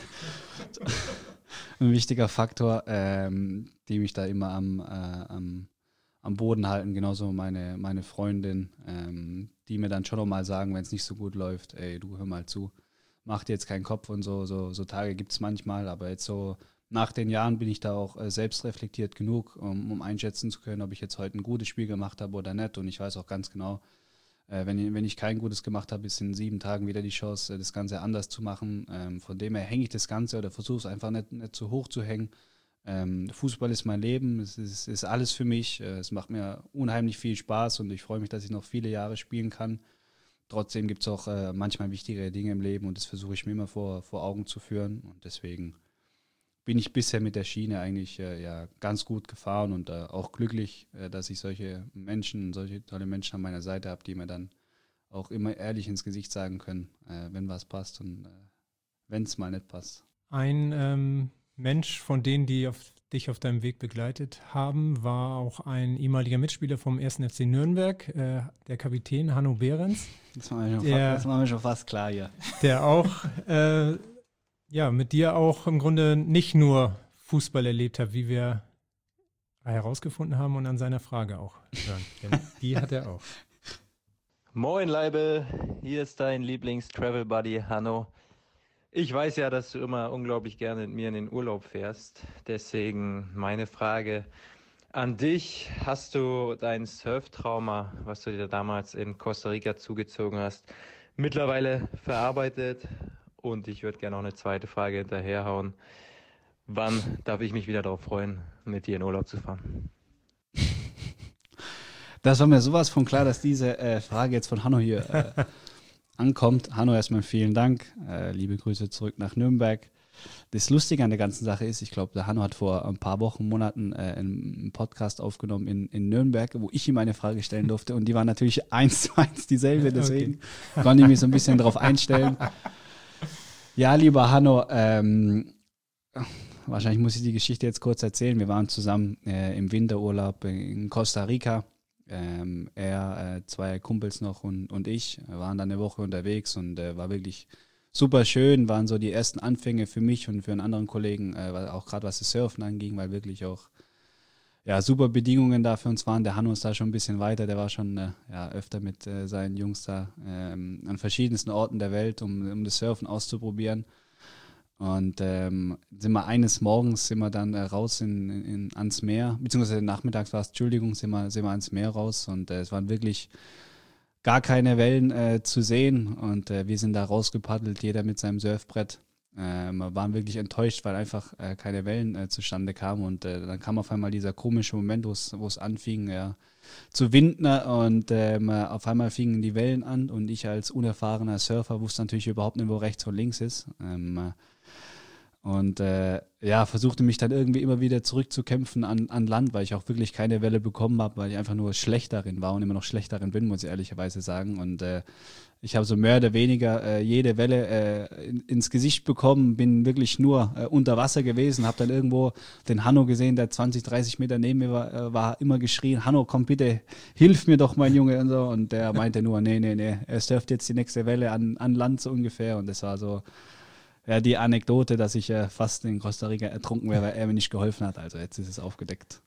Speaker 4: ein wichtiger Faktor, ähm, die mich da immer am, äh, am, am Boden halten. Genauso meine, meine Freundin, ähm, die mir dann schon nochmal sagen, wenn es nicht so gut läuft, ey, du hör mal zu, mach dir jetzt keinen Kopf und so, so, so Tage gibt es manchmal, aber jetzt so nach den Jahren bin ich da auch äh, selbst reflektiert genug, um, um einschätzen zu können, ob ich jetzt heute ein gutes Spiel gemacht habe oder nicht, und ich weiß auch ganz genau, Äh, wenn, ich, wenn ich kein gutes gemacht habe, ist in sieben Tagen wieder die Chance, äh, das Ganze anders zu machen. Ähm, von dem her hänge ich das Ganze oder versuche es einfach nicht, nicht zu hoch zu hängen. Ähm, Fußball ist mein Leben, es ist, ist alles für mich. Äh, es macht mir unheimlich viel Spaß und ich freue mich, dass ich noch viele Jahre spielen kann. Trotzdem gibt es auch äh, manchmal wichtigere Dinge im Leben und das versuche ich mir immer vor, vor Augen zu führen. Und deswegen bin ich bisher mit der Schiene eigentlich äh, ja, ganz gut gefahren und äh, auch glücklich, äh, dass ich solche Menschen, solche tolle Menschen an meiner Seite habe, die mir dann auch immer ehrlich ins Gesicht sagen können, äh, wenn was passt und äh, wenn es mal nicht passt.
Speaker 2: Ein ähm, Mensch von denen, die auf, dich auf deinem Weg begleitet haben, war auch ein ehemaliger Mitspieler vom ersten F C Nürnberg, äh, der Kapitän Hanno Behrens.
Speaker 4: Das war mir schon,
Speaker 2: der,
Speaker 4: fa- das war mir schon fast klar hier.
Speaker 2: Der auch äh, ja, mit dir auch im Grunde nicht nur Fußball erlebt hat, wie wir herausgefunden haben und an seiner Frage auch hören. Denn die hat er auch.
Speaker 7: Moin Leibel, hier ist dein Lieblings-Travel-Buddy Hanno. Ich weiß ja, dass du immer unglaublich gerne mit mir in den Urlaub fährst. Deswegen meine Frage an dich. Hast du dein Surftrauma, was du dir damals in Costa Rica zugezogen hast, mittlerweile verarbeitet? Und ich würde gerne noch eine zweite Frage hinterherhauen. Wann darf ich mich wieder darauf freuen, mit dir in Urlaub zu fahren?
Speaker 4: Das war mir sowas von klar, dass diese äh, Frage jetzt von Hanno hier äh, ankommt. Hanno, erstmal vielen Dank. Äh, liebe Grüße zurück nach Nürnberg. Das Lustige an der ganzen Sache ist, ich glaube, der Hanno hat vor ein paar Wochen, Monaten äh, einen Podcast aufgenommen in, in Nürnberg, wo ich ihm eine Frage stellen durfte. Und die war natürlich eins zu eins dieselbe. Deswegen okay. Konnte ich mich so ein bisschen darauf einstellen. Ja, lieber Hanno, ähm, wahrscheinlich muss ich die Geschichte jetzt kurz erzählen. Wir waren zusammen äh, im Winterurlaub in Costa Rica. Ähm, er, äh, zwei Kumpels noch und, und ich waren dann eine Woche unterwegs und äh, war wirklich super schön. Waren so die ersten Anfänge für mich und für einen anderen Kollegen, äh, auch gerade was das Surfen anging, weil wirklich auch ja, super Bedingungen da für uns waren. Der Hanno ist da schon ein bisschen weiter, der war schon äh, ja, öfter mit äh, seinen Jungs da ähm, an verschiedensten Orten der Welt, um, um das Surfen auszuprobieren. Und ähm, sind wir eines Morgens sind wir dann äh, raus in, in, ans Meer, beziehungsweise nachmittags war es, Entschuldigung, sind wir, sind wir ans Meer raus und äh, es waren wirklich gar keine Wellen äh, zu sehen und äh, wir sind da rausgepaddelt, jeder mit seinem Surfbrett. Äh, wir waren wirklich enttäuscht, weil einfach äh, keine Wellen äh, zustande kamen und äh, dann kam auf einmal dieser komische Moment, wo es anfing ja, zu winden und äh, auf einmal fingen die Wellen an und ich als unerfahrener Surfer wusste natürlich überhaupt nicht, wo rechts und links ist. Ähm, und äh, ja, versuchte mich dann irgendwie immer wieder zurückzukämpfen an, an Land, weil ich auch wirklich keine Welle bekommen habe, weil ich einfach nur schlecht darin war und immer noch schlecht darin bin, muss ich ehrlicherweise sagen. Und äh, ich habe so mehr oder weniger äh, jede Welle äh, in, ins Gesicht bekommen, bin wirklich nur äh, unter Wasser gewesen, habe dann irgendwo den Hanno gesehen, der zwanzig, dreißig Meter neben mir war, äh, war immer geschrien, Hanno, komm bitte, hilf mir doch, mein Junge. Und so. Und der meinte nur, nee, nee, nee, er surft jetzt die nächste Welle an, an Land so ungefähr. Und das war so ja, die Anekdote, dass ich äh, fast in Costa Rica ertrunken wäre, weil er mir nicht geholfen hat. Also jetzt ist es aufgedeckt.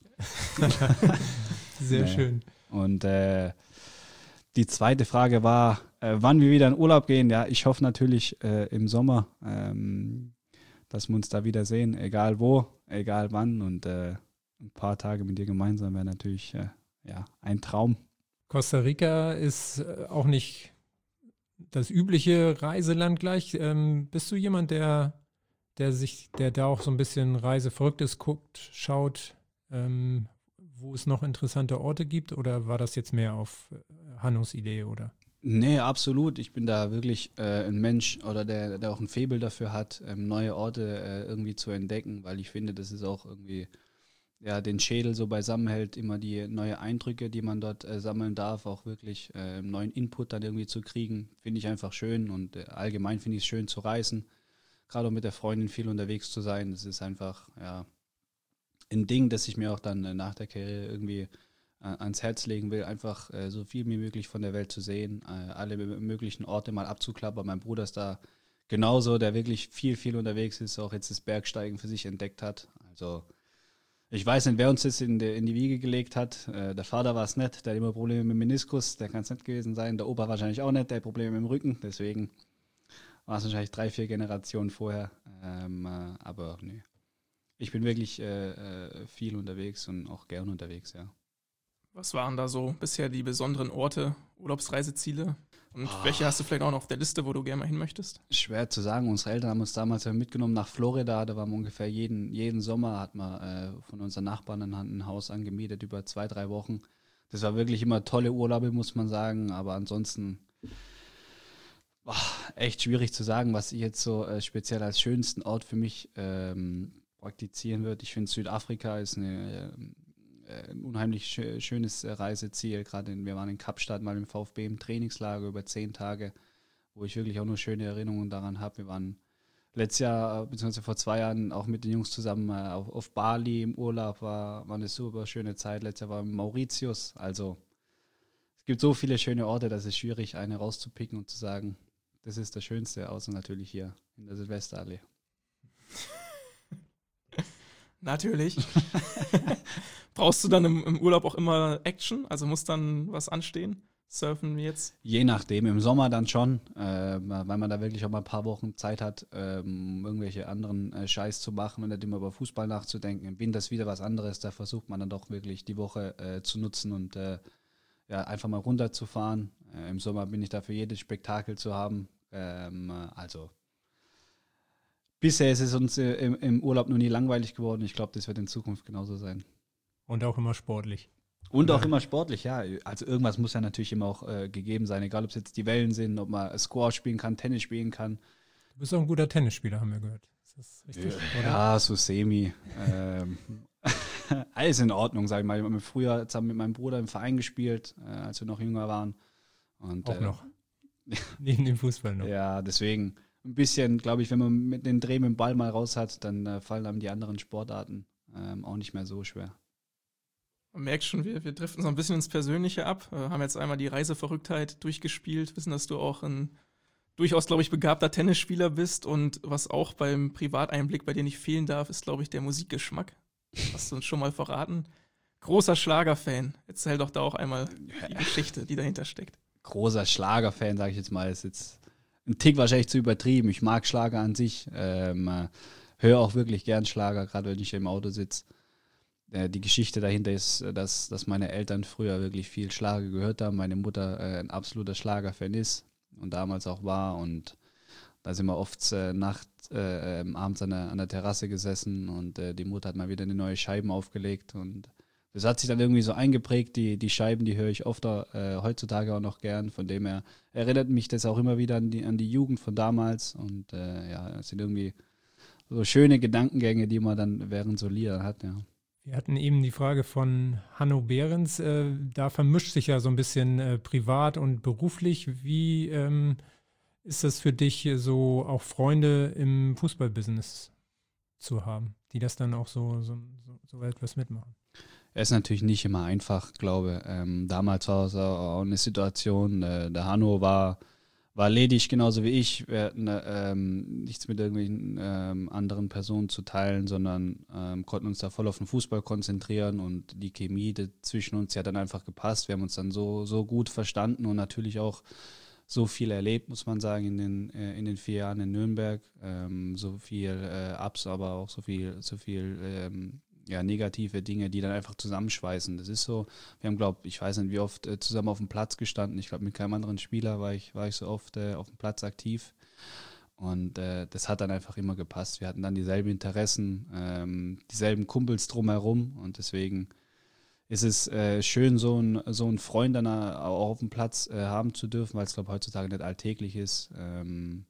Speaker 2: Sehr
Speaker 4: nee.
Speaker 2: schön.
Speaker 4: Und äh, die zweite Frage war, äh, wann wir wieder in Urlaub gehen. Ja, ich hoffe natürlich äh, im Sommer, ähm, dass wir uns da wieder sehen, egal wo, egal wann. Und äh, ein paar Tage mit dir gemeinsam wäre natürlich äh, ja, ein Traum.
Speaker 2: Costa Rica ist äh, auch nicht das übliche Reiseland gleich. Ähm, bist du jemand, der, der sich, der da auch so ein bisschen reiseverrückt ist, guckt, schaut, ähm, wo es noch interessante Orte gibt, oder war das jetzt mehr auf Hannos Idee, oder?
Speaker 4: Nee, absolut. Ich bin da wirklich äh, ein Mensch, oder der, der auch ein Faible dafür hat, ähm, neue Orte äh, irgendwie zu entdecken, weil ich finde, das ist auch irgendwie ja, den Schädel so beisammen hält, immer die neuen Eindrücke, die man dort äh, sammeln darf, auch wirklich äh, neuen Input dann irgendwie zu kriegen, finde ich einfach schön und äh, allgemein finde ich es schön zu reisen, gerade auch mit der Freundin viel unterwegs zu sein. Das ist einfach, ja, ein Ding, das ich mir auch dann äh, nach der Karriere irgendwie äh, ans Herz legen will, einfach äh, so viel wie möglich von der Welt zu sehen, äh, alle möglichen Orte mal abzuklappern. Mein Bruder ist da genauso, der wirklich viel, viel unterwegs ist, auch jetzt das Bergsteigen für sich entdeckt hat. Also ich weiß nicht, wer uns das in die, in die Wiege gelegt hat. Äh, der Vater war es nicht, der hat immer Probleme mit dem Meniskus, der kann es nicht gewesen sein. Der Opa wahrscheinlich auch nicht, der hat Probleme mit dem Rücken, deswegen war es wahrscheinlich drei, vier Generationen vorher. Ähm, äh, aber nee. Ich bin wirklich äh, äh, viel unterwegs und auch gern unterwegs, ja.
Speaker 3: Was waren da so bisher die besonderen Orte, Urlaubsreiseziele? Und
Speaker 4: Oh.
Speaker 3: welche hast du vielleicht auch noch auf der Liste, wo du gerne mal hin möchtest?
Speaker 4: Schwer zu sagen. Unsere Eltern haben uns damals ja mitgenommen nach Florida. Da waren wir ungefähr jeden, jeden Sommer, hat man äh, von unseren Nachbarn ein, ein Haus angemietet über zwei, drei Wochen. Das war wirklich immer tolle Urlaube, muss man sagen. Aber ansonsten boah, echt schwierig zu sagen, was ich jetzt so äh, speziell als schönsten Ort für mich ähm, praktizieren würde. Ich finde, Südafrika ist eine, äh, ein unheimlich schö- schönes äh, Reiseziel. Gerade in, wir waren in Kapstadt mal im VfB im Trainingslager über zehn Tage, wo ich wirklich auch nur schöne Erinnerungen daran habe. Wir waren letztes Jahr, beziehungsweise vor zwei Jahren, auch mit den Jungs zusammen äh, auf, auf Bali im Urlaub. War, war eine super schöne Zeit. Letztes Jahr war in Mauritius. Also es gibt so viele schöne Orte, dass es schwierig, eine rauszupicken und zu sagen, das ist das Schönste, außer natürlich hier in der Silvesterallee.
Speaker 3: Natürlich. Brauchst du dann im, im Urlaub auch immer Action? Also muss dann was anstehen? Surfen wie jetzt?
Speaker 4: Je nachdem, im Sommer dann schon, äh, weil man da wirklich auch mal ein paar Wochen Zeit hat, ähm, irgendwelche anderen äh, Scheiß zu machen und nicht immer über Fußball nachzudenken. Im Winter ist wieder was anderes, da versucht man dann doch wirklich die Woche äh, zu nutzen und äh, ja, einfach mal runterzufahren. Äh, Im Sommer bin ich da für jedes Spektakel zu haben. Ähm, also bisher ist es uns äh, im, im Urlaub noch nie langweilig geworden. Ich glaube, das wird in Zukunft genauso sein.
Speaker 2: Und auch immer sportlich.
Speaker 4: Und auch
Speaker 2: Ja.
Speaker 4: immer sportlich, ja. Also irgendwas muss ja natürlich immer auch äh, gegeben sein, egal ob es jetzt die Wellen sind, ob man Squash spielen kann, Tennis spielen kann.
Speaker 2: Du bist auch ein guter Tennisspieler, haben wir gehört. Ist das richtig? Oder?
Speaker 4: Ja, so semi. ähm, alles in Ordnung, sag ich mal. Ich habe früher zusammen mit meinem Bruder im Verein gespielt, äh, als wir noch jünger waren. Und,
Speaker 2: Auch
Speaker 4: äh,
Speaker 2: noch. Neben dem Fußball noch.
Speaker 4: Ja, deswegen ein bisschen, glaube ich, wenn man mit den Dreh mit dem Ball mal raus hat, dann äh, fallen einem die anderen Sportarten ähm, auch nicht mehr so schwer.
Speaker 3: Man merkt schon, wir, wir driften so ein bisschen ins Persönliche ab. Äh, haben jetzt einmal die Reiseverrücktheit durchgespielt, wissen, dass du auch ein durchaus, glaube ich, begabter Tennisspieler bist. Und was auch beim Privateinblick bei dir nicht fehlen darf, ist, glaube ich, der Musikgeschmack. Hast du uns schon mal verraten. Großer Schlagerfan. Erzähl doch da auch einmal die Geschichte, die dahinter steckt.
Speaker 4: Großer Schlagerfan, sage ich jetzt mal, ist jetzt ein Tick wahrscheinlich zu übertrieben. Ich mag Schlager an sich, ähm, äh, höre auch wirklich gern Schlager, gerade wenn ich im Auto sitze. Äh, die Geschichte dahinter ist, dass, dass meine Eltern früher wirklich viel Schlager gehört haben. Meine Mutter äh, ein absoluter Schlagerfan ist und damals auch war. Und da sind wir oft äh, nachts, äh, äh, abends an der, an der Terrasse gesessen und äh, die Mutter hat mal wieder eine neue Scheiben aufgelegt und das hat sich dann irgendwie so eingeprägt, die, die Scheiben, die höre ich oft äh, heutzutage auch noch gern. Von dem her erinnert mich das auch immer wieder an die, an die Jugend von damals. Und äh, ja, es sind irgendwie so schöne Gedankengänge, die man dann während so Lieder hat, ja.
Speaker 2: Wir hatten eben die Frage von Hanno Behrens. Äh, da vermischt sich ja so ein bisschen äh, privat und beruflich. Wie ähm, ist das für dich, so auch Freunde im Fußballbusiness zu haben, die das dann auch so, so, so, so etwas mitmachen?
Speaker 4: Es ist natürlich nicht immer einfach, glaube ich. Ähm, damals war es auch eine Situation, äh, der Hanno war, war ledig, genauso wie ich. Wir hatten äh, ähm, nichts mit irgendwelchen ähm, anderen Personen zu teilen, sondern ähm, konnten uns da voll auf den Fußball konzentrieren und die Chemie zwischen uns, die hat dann einfach gepasst. Wir haben uns dann so, so gut verstanden und natürlich auch so viel erlebt, muss man sagen, in den, äh, in den vier Jahren in Nürnberg. Ähm, so viel äh, Ups, aber auch so viel, so viel ähm, ja, negative Dinge, die dann einfach zusammenschweißen. Das ist so, wir haben, glaube ich, weiß nicht, wie oft äh, zusammen auf dem Platz gestanden. Ich glaube, mit keinem anderen Spieler war ich, war ich so oft äh, auf dem Platz aktiv. Und äh, das hat dann einfach immer gepasst. Wir hatten dann dieselben Interessen, ähm, dieselben Kumpels drumherum. Und deswegen ist es äh, schön, so einen so einen Freund dann auch auf dem Platz äh, haben zu dürfen, weil es, glaube ich, heutzutage nicht alltäglich ist. Ähm,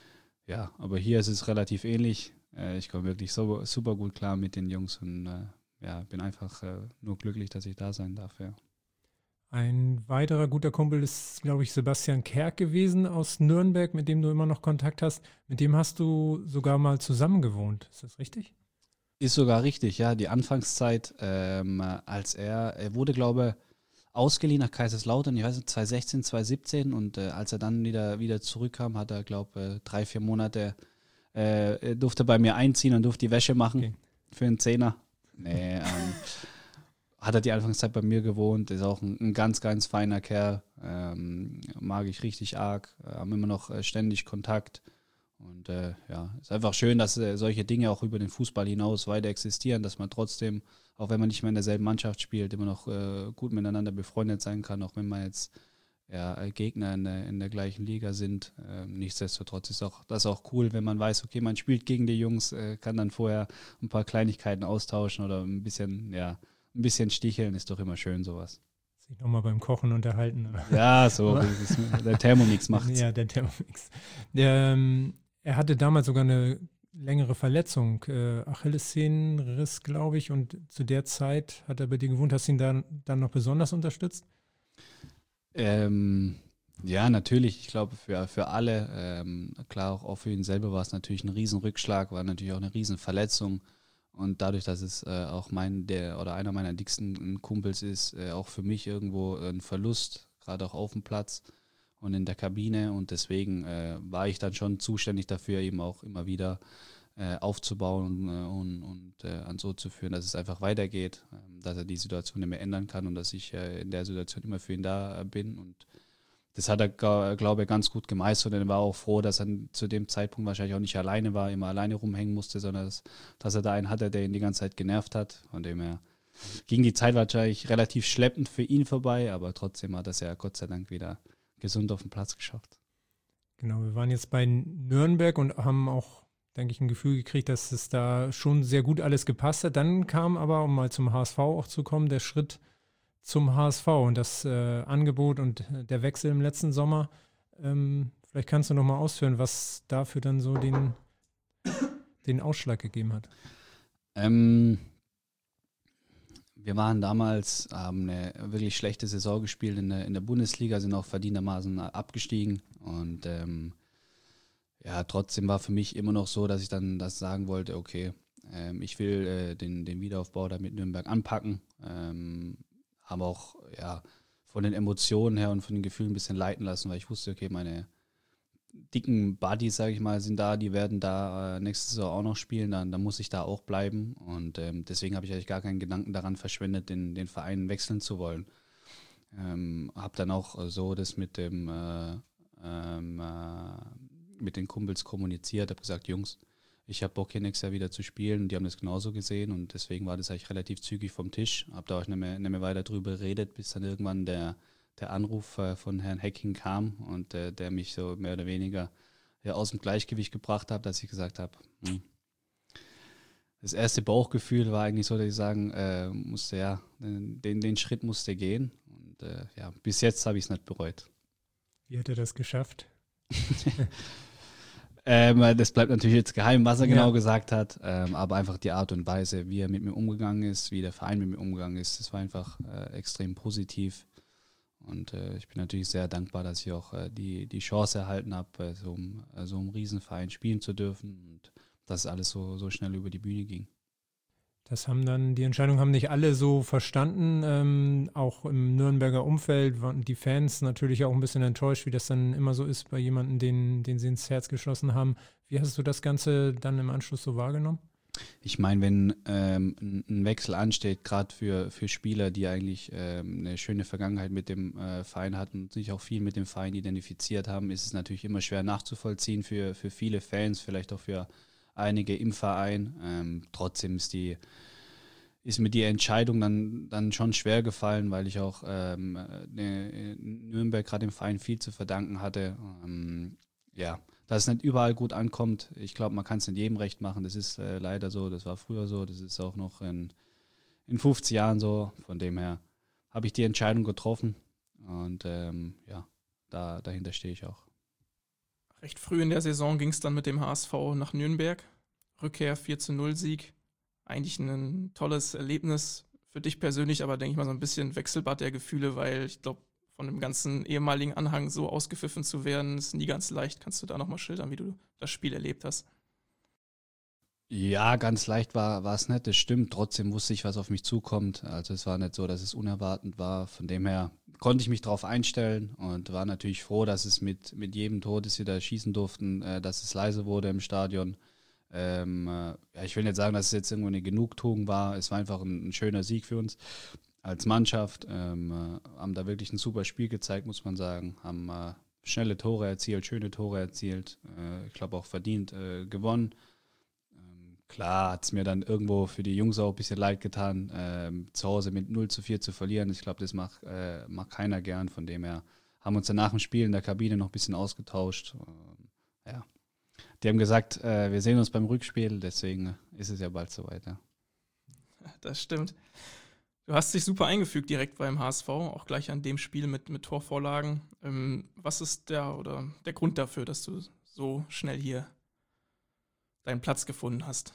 Speaker 4: ja, aber hier ist es relativ ähnlich. Ich komme wirklich so, super gut klar mit den Jungs und äh, ja, bin einfach äh, nur glücklich, dass ich da sein darf. Ja.
Speaker 2: Ein weiterer guter Kumpel ist, glaube ich, Sebastian Kerk gewesen aus Nürnberg, mit dem du immer noch Kontakt hast. Mit dem hast du sogar mal zusammen gewohnt. Ist das richtig?
Speaker 4: Ist sogar richtig, ja. Die Anfangszeit, ähm, als er, er wurde, glaube ich, ausgeliehen nach Kaiserslautern, ich weiß nicht, zwanzig sechzehn, zwanzig siebzehn und äh, als er dann wieder, wieder zurückkam, hat er, glaube ich, drei, vier Monate, äh, durfte bei mir einziehen und durfte die Wäsche machen okay. für einen Zehner. Nee, ähm, hat er die Anfangszeit bei mir gewohnt, ist auch ein, ein ganz, ganz feiner Kerl, ähm, mag ich richtig arg, äh, haben immer noch äh, ständig Kontakt und äh, ja, ist einfach schön, dass äh, solche Dinge auch über den Fußball hinaus weiter existieren, dass man trotzdem, auch wenn man nicht mehr in derselben Mannschaft spielt, immer noch äh, gut miteinander befreundet sein kann, auch wenn man jetzt ja, Gegner in der, in der gleichen Liga sind. Äh, nichtsdestotrotz ist auch, das auch cool, wenn man weiß, okay, man spielt gegen die Jungs, äh, kann dann vorher ein paar Kleinigkeiten austauschen oder ein bisschen, ja, ein bisschen sticheln, ist doch immer schön sowas.
Speaker 2: Sich nochmal beim Kochen unterhalten. Oder?
Speaker 4: Ja, so, der Thermomix macht
Speaker 2: Ja, der Thermomix. Der, ähm, er hatte damals sogar eine längere Verletzung, äh, Achillessehnenriss, glaube ich, und zu der Zeit hat er bei dir gewohnt. Hast du ihn dann, dann noch besonders unterstützt?
Speaker 4: Ähm, ja, natürlich. Ich glaube, für, für alle, ähm, klar, auch, auch für ihn selber war es natürlich ein Riesenrückschlag, war natürlich auch eine Riesenverletzung. Und dadurch, dass es äh, auch mein, der oder einer meiner dicksten Kumpels ist, äh, auch für mich irgendwo ein Verlust, gerade auch auf dem Platz und in der Kabine. Und deswegen äh, war ich dann schon zuständig dafür, eben auch immer wieder äh, aufzubauen und, und, und äh, an so zu führen, dass es einfach weitergeht, äh, dass er die Situation nicht mehr ändern kann und dass ich äh, in der Situation immer für ihn da äh, bin. Und das hat er, glaube ich, ganz gut gemeistert und er war auch froh, dass er zu dem Zeitpunkt wahrscheinlich auch nicht alleine war, immer alleine rumhängen musste, sondern dass, dass er da einen hatte, der ihn die ganze Zeit genervt hat. Von dem her ging die Zeit wahrscheinlich relativ schleppend für ihn vorbei, aber trotzdem hat er es ja Gott sei Dank wieder gesund auf den Platz geschafft.
Speaker 2: Genau, wir waren jetzt bei Nürnberg und haben auch, denke ich, ein Gefühl gekriegt, dass es da schon sehr gut alles gepasst hat. Dann kam aber, um mal zum H S V auch zu kommen, der Schritt zum H S V und das äh, Angebot und der Wechsel im letzten Sommer. Ähm, vielleicht kannst du noch mal ausführen, was dafür dann so den, den Ausschlag gegeben hat.
Speaker 4: Ähm, wir waren damals, haben eine wirklich schlechte Saison gespielt in der, in der Bundesliga, sind auch verdientermaßen abgestiegen und ähm, ja, trotzdem war für mich immer noch so, dass ich dann das sagen wollte, okay, ähm, ich will äh, den, den Wiederaufbau da mit Nürnberg anpacken, ähm, aber auch ja, von den Emotionen her und von den Gefühlen ein bisschen leiten lassen, weil ich wusste, okay, meine dicken Buddies, sage ich mal, sind da, die werden da äh, nächste Saison auch noch spielen, dann, dann muss ich da auch bleiben und ähm, deswegen habe ich eigentlich gar keinen Gedanken daran verschwendet, den, den Verein wechseln zu wollen. Ähm, habe dann auch äh, so das mit dem äh, ähm, äh, mit den Kumpels kommuniziert, habe gesagt, Jungs, ich habe Bock hier nächstes Jahr wieder zu spielen und die haben das genauso gesehen und deswegen war das eigentlich relativ zügig vom Tisch. Habe da auch nicht mehr, nicht mehr weiter drüber geredet, bis dann irgendwann der, der Anruf äh, von Herrn Hecking kam und äh, der mich so mehr oder weniger ja, aus dem Gleichgewicht gebracht hat, dass ich gesagt habe, hm. Das erste Bauchgefühl war eigentlich so, dass ich sagen äh, musste, ja, den, den Schritt musste gehen und äh, ja, bis jetzt habe ich es nicht bereut.
Speaker 2: Wie hat er das geschafft?
Speaker 4: Ähm, das bleibt natürlich jetzt geheim, was er
Speaker 2: ja.
Speaker 4: genau gesagt hat, ähm, aber einfach die Art und Weise, wie er mit mir umgegangen ist, wie der Verein mit mir umgegangen ist, das war einfach äh, extrem positiv und äh, ich bin natürlich sehr dankbar, dass ich auch äh, die, die Chance erhalten habe, bei so einem, äh, so einem Riesenverein spielen zu dürfen und dass alles so, so schnell über die Bühne ging.
Speaker 2: Das haben dann, die Entscheidung haben nicht alle so verstanden, ähm, auch im Nürnberger Umfeld waren die Fans natürlich auch ein bisschen enttäuscht, wie das dann immer so ist bei jemandem, den, den sie ins Herz geschlossen haben. Wie hast du das Ganze dann im Anschluss so wahrgenommen?
Speaker 4: Ich meine, wenn ähm, ein Wechsel ansteht, gerade für, für Spieler, die eigentlich ähm, eine schöne Vergangenheit mit dem äh, Verein hatten und sich auch viel mit dem Verein identifiziert haben, ist es natürlich immer schwer nachzuvollziehen für, für viele Fans, vielleicht auch für einige im Verein. Ähm, trotzdem ist die ist mir die Entscheidung dann, dann schon schwer gefallen, weil ich auch ähm, ne, Nürnberg gerade im Verein viel zu verdanken hatte. Ähm, ja, dass es nicht überall gut ankommt. Ich glaube, man kann es nicht jedem recht machen. Das ist äh, leider so, das war früher so, das ist auch noch in, in fünfzig Jahren so. Von dem her habe ich die Entscheidung getroffen und ähm, ja, da, dahinter stehe ich auch.
Speaker 3: Recht früh in der Saison ging es dann mit dem H S V nach Nürnberg. Rückkehr vier zu null Sieg. eigentlich ein tolles Erlebnis für dich persönlich, aber denke ich mal so ein bisschen Wechselbad der Gefühle, weil ich glaube, von dem ganzen ehemaligen Anhang so ausgepfiffen zu werden, ist nie ganz leicht. Kannst du da nochmal schildern, wie du das Spiel erlebt hast?
Speaker 4: Ja, ganz leicht war war es nicht, das stimmt. Trotzdem wusste ich, was auf mich zukommt. Also es war nicht so, dass es unerwartet war. Von dem her konnte ich mich darauf einstellen und war natürlich froh, dass es mit, mit jedem Tor, das wir da schießen durften, äh, dass es leise wurde im Stadion. Ähm, äh, ja, ich will nicht sagen, dass es jetzt irgendwo eine Genugtuung war. Es war einfach ein, ein schöner Sieg für uns als Mannschaft. Ähm, äh, haben da wirklich ein super Spiel gezeigt, muss man sagen. Haben äh, schnelle Tore erzielt, schöne Tore erzielt. Äh, ich glaube auch verdient äh, gewonnen. Klar hat es mir dann irgendwo für die Jungs auch ein bisschen leid getan, ähm, zu Hause mit null zu vier zu verlieren. Ich glaube, das macht, äh, macht keiner gern. Von dem her haben wir uns dann nach dem Spiel in der Kabine noch ein bisschen ausgetauscht. Ähm, ja. Die haben gesagt, äh, wir sehen uns beim Rückspiel, deswegen ist es ja bald soweit. Ja.
Speaker 3: Das stimmt. Du hast dich super eingefügt direkt beim H S V, auch gleich an dem Spiel mit, mit Torvorlagen. Ähm, was ist der, oder der Grund dafür, dass du so schnell hier deinen Platz gefunden hast?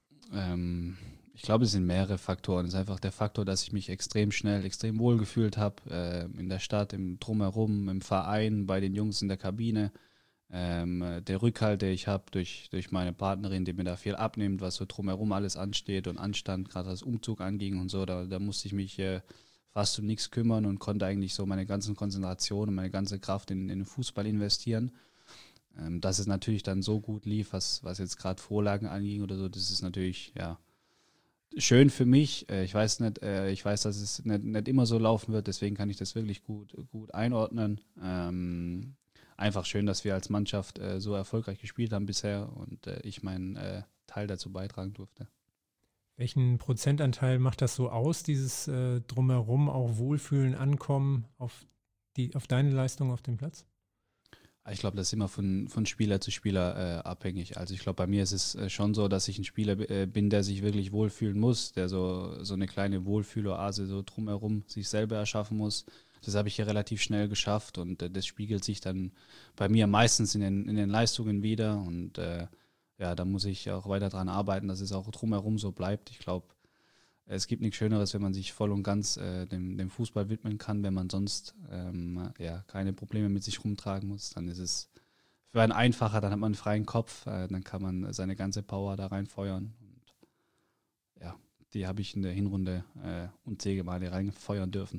Speaker 4: Ähm, ich glaube, es sind mehrere Faktoren. Es ist einfach der Faktor, dass ich mich extrem schnell, extrem wohl gefühlt habe, äh, in der Stadt, im Drumherum, im Verein, bei den Jungs in der Kabine. Ähm, der Rückhalt, den ich habe durch, durch meine Partnerin, die mir da viel abnimmt, was so drumherum alles ansteht und anstand, gerade was Umzug anging und so, da, da musste ich mich äh, fast um nichts kümmern und konnte eigentlich so meine ganzen Konzentration und meine ganze Kraft in, in den Fußball investieren. Ähm, dass es natürlich dann so gut lief, was, was jetzt gerade Vorlagen anging oder so, das ist natürlich, ja, schön für mich. Äh, ich weiß nicht, äh, ich weiß, dass es nicht, nicht immer so laufen wird, deswegen kann ich das wirklich gut, gut einordnen. Ähm, einfach schön, dass wir als Mannschaft äh, so erfolgreich gespielt haben bisher und äh, ich meinen äh, Teil dazu beitragen durfte.
Speaker 2: Welchen Prozentanteil macht das so aus, dieses äh, Drumherum, auch Wohlfühlen, Ankommen auf, die, auf deine Leistung auf dem Platz?
Speaker 4: Ich glaube, das ist immer von, von Spieler zu Spieler äh, abhängig. Also ich glaube, bei mir ist es äh, schon so, dass ich ein Spieler äh, bin, der sich wirklich wohlfühlen muss, der so, so eine kleine Wohlfühloase so drumherum sich selber erschaffen muss. Das habe ich hier relativ schnell geschafft und äh, das spiegelt sich dann bei mir meistens in den, in den Leistungen wieder und äh, ja, da muss ich auch weiter dran arbeiten, dass es auch drumherum so bleibt. Ich glaube, es gibt nichts Schöneres, wenn man sich voll und ganz äh, dem, dem Fußball widmen kann, wenn man sonst ähm, ja, keine Probleme mit sich rumtragen muss. Dann ist es für einen einfacher, dann hat man einen freien Kopf, äh, dann kann man seine ganze Power da reinfeuern. Und ja, die habe ich in der Hinrunde äh, unzählige Male reinfeuern dürfen.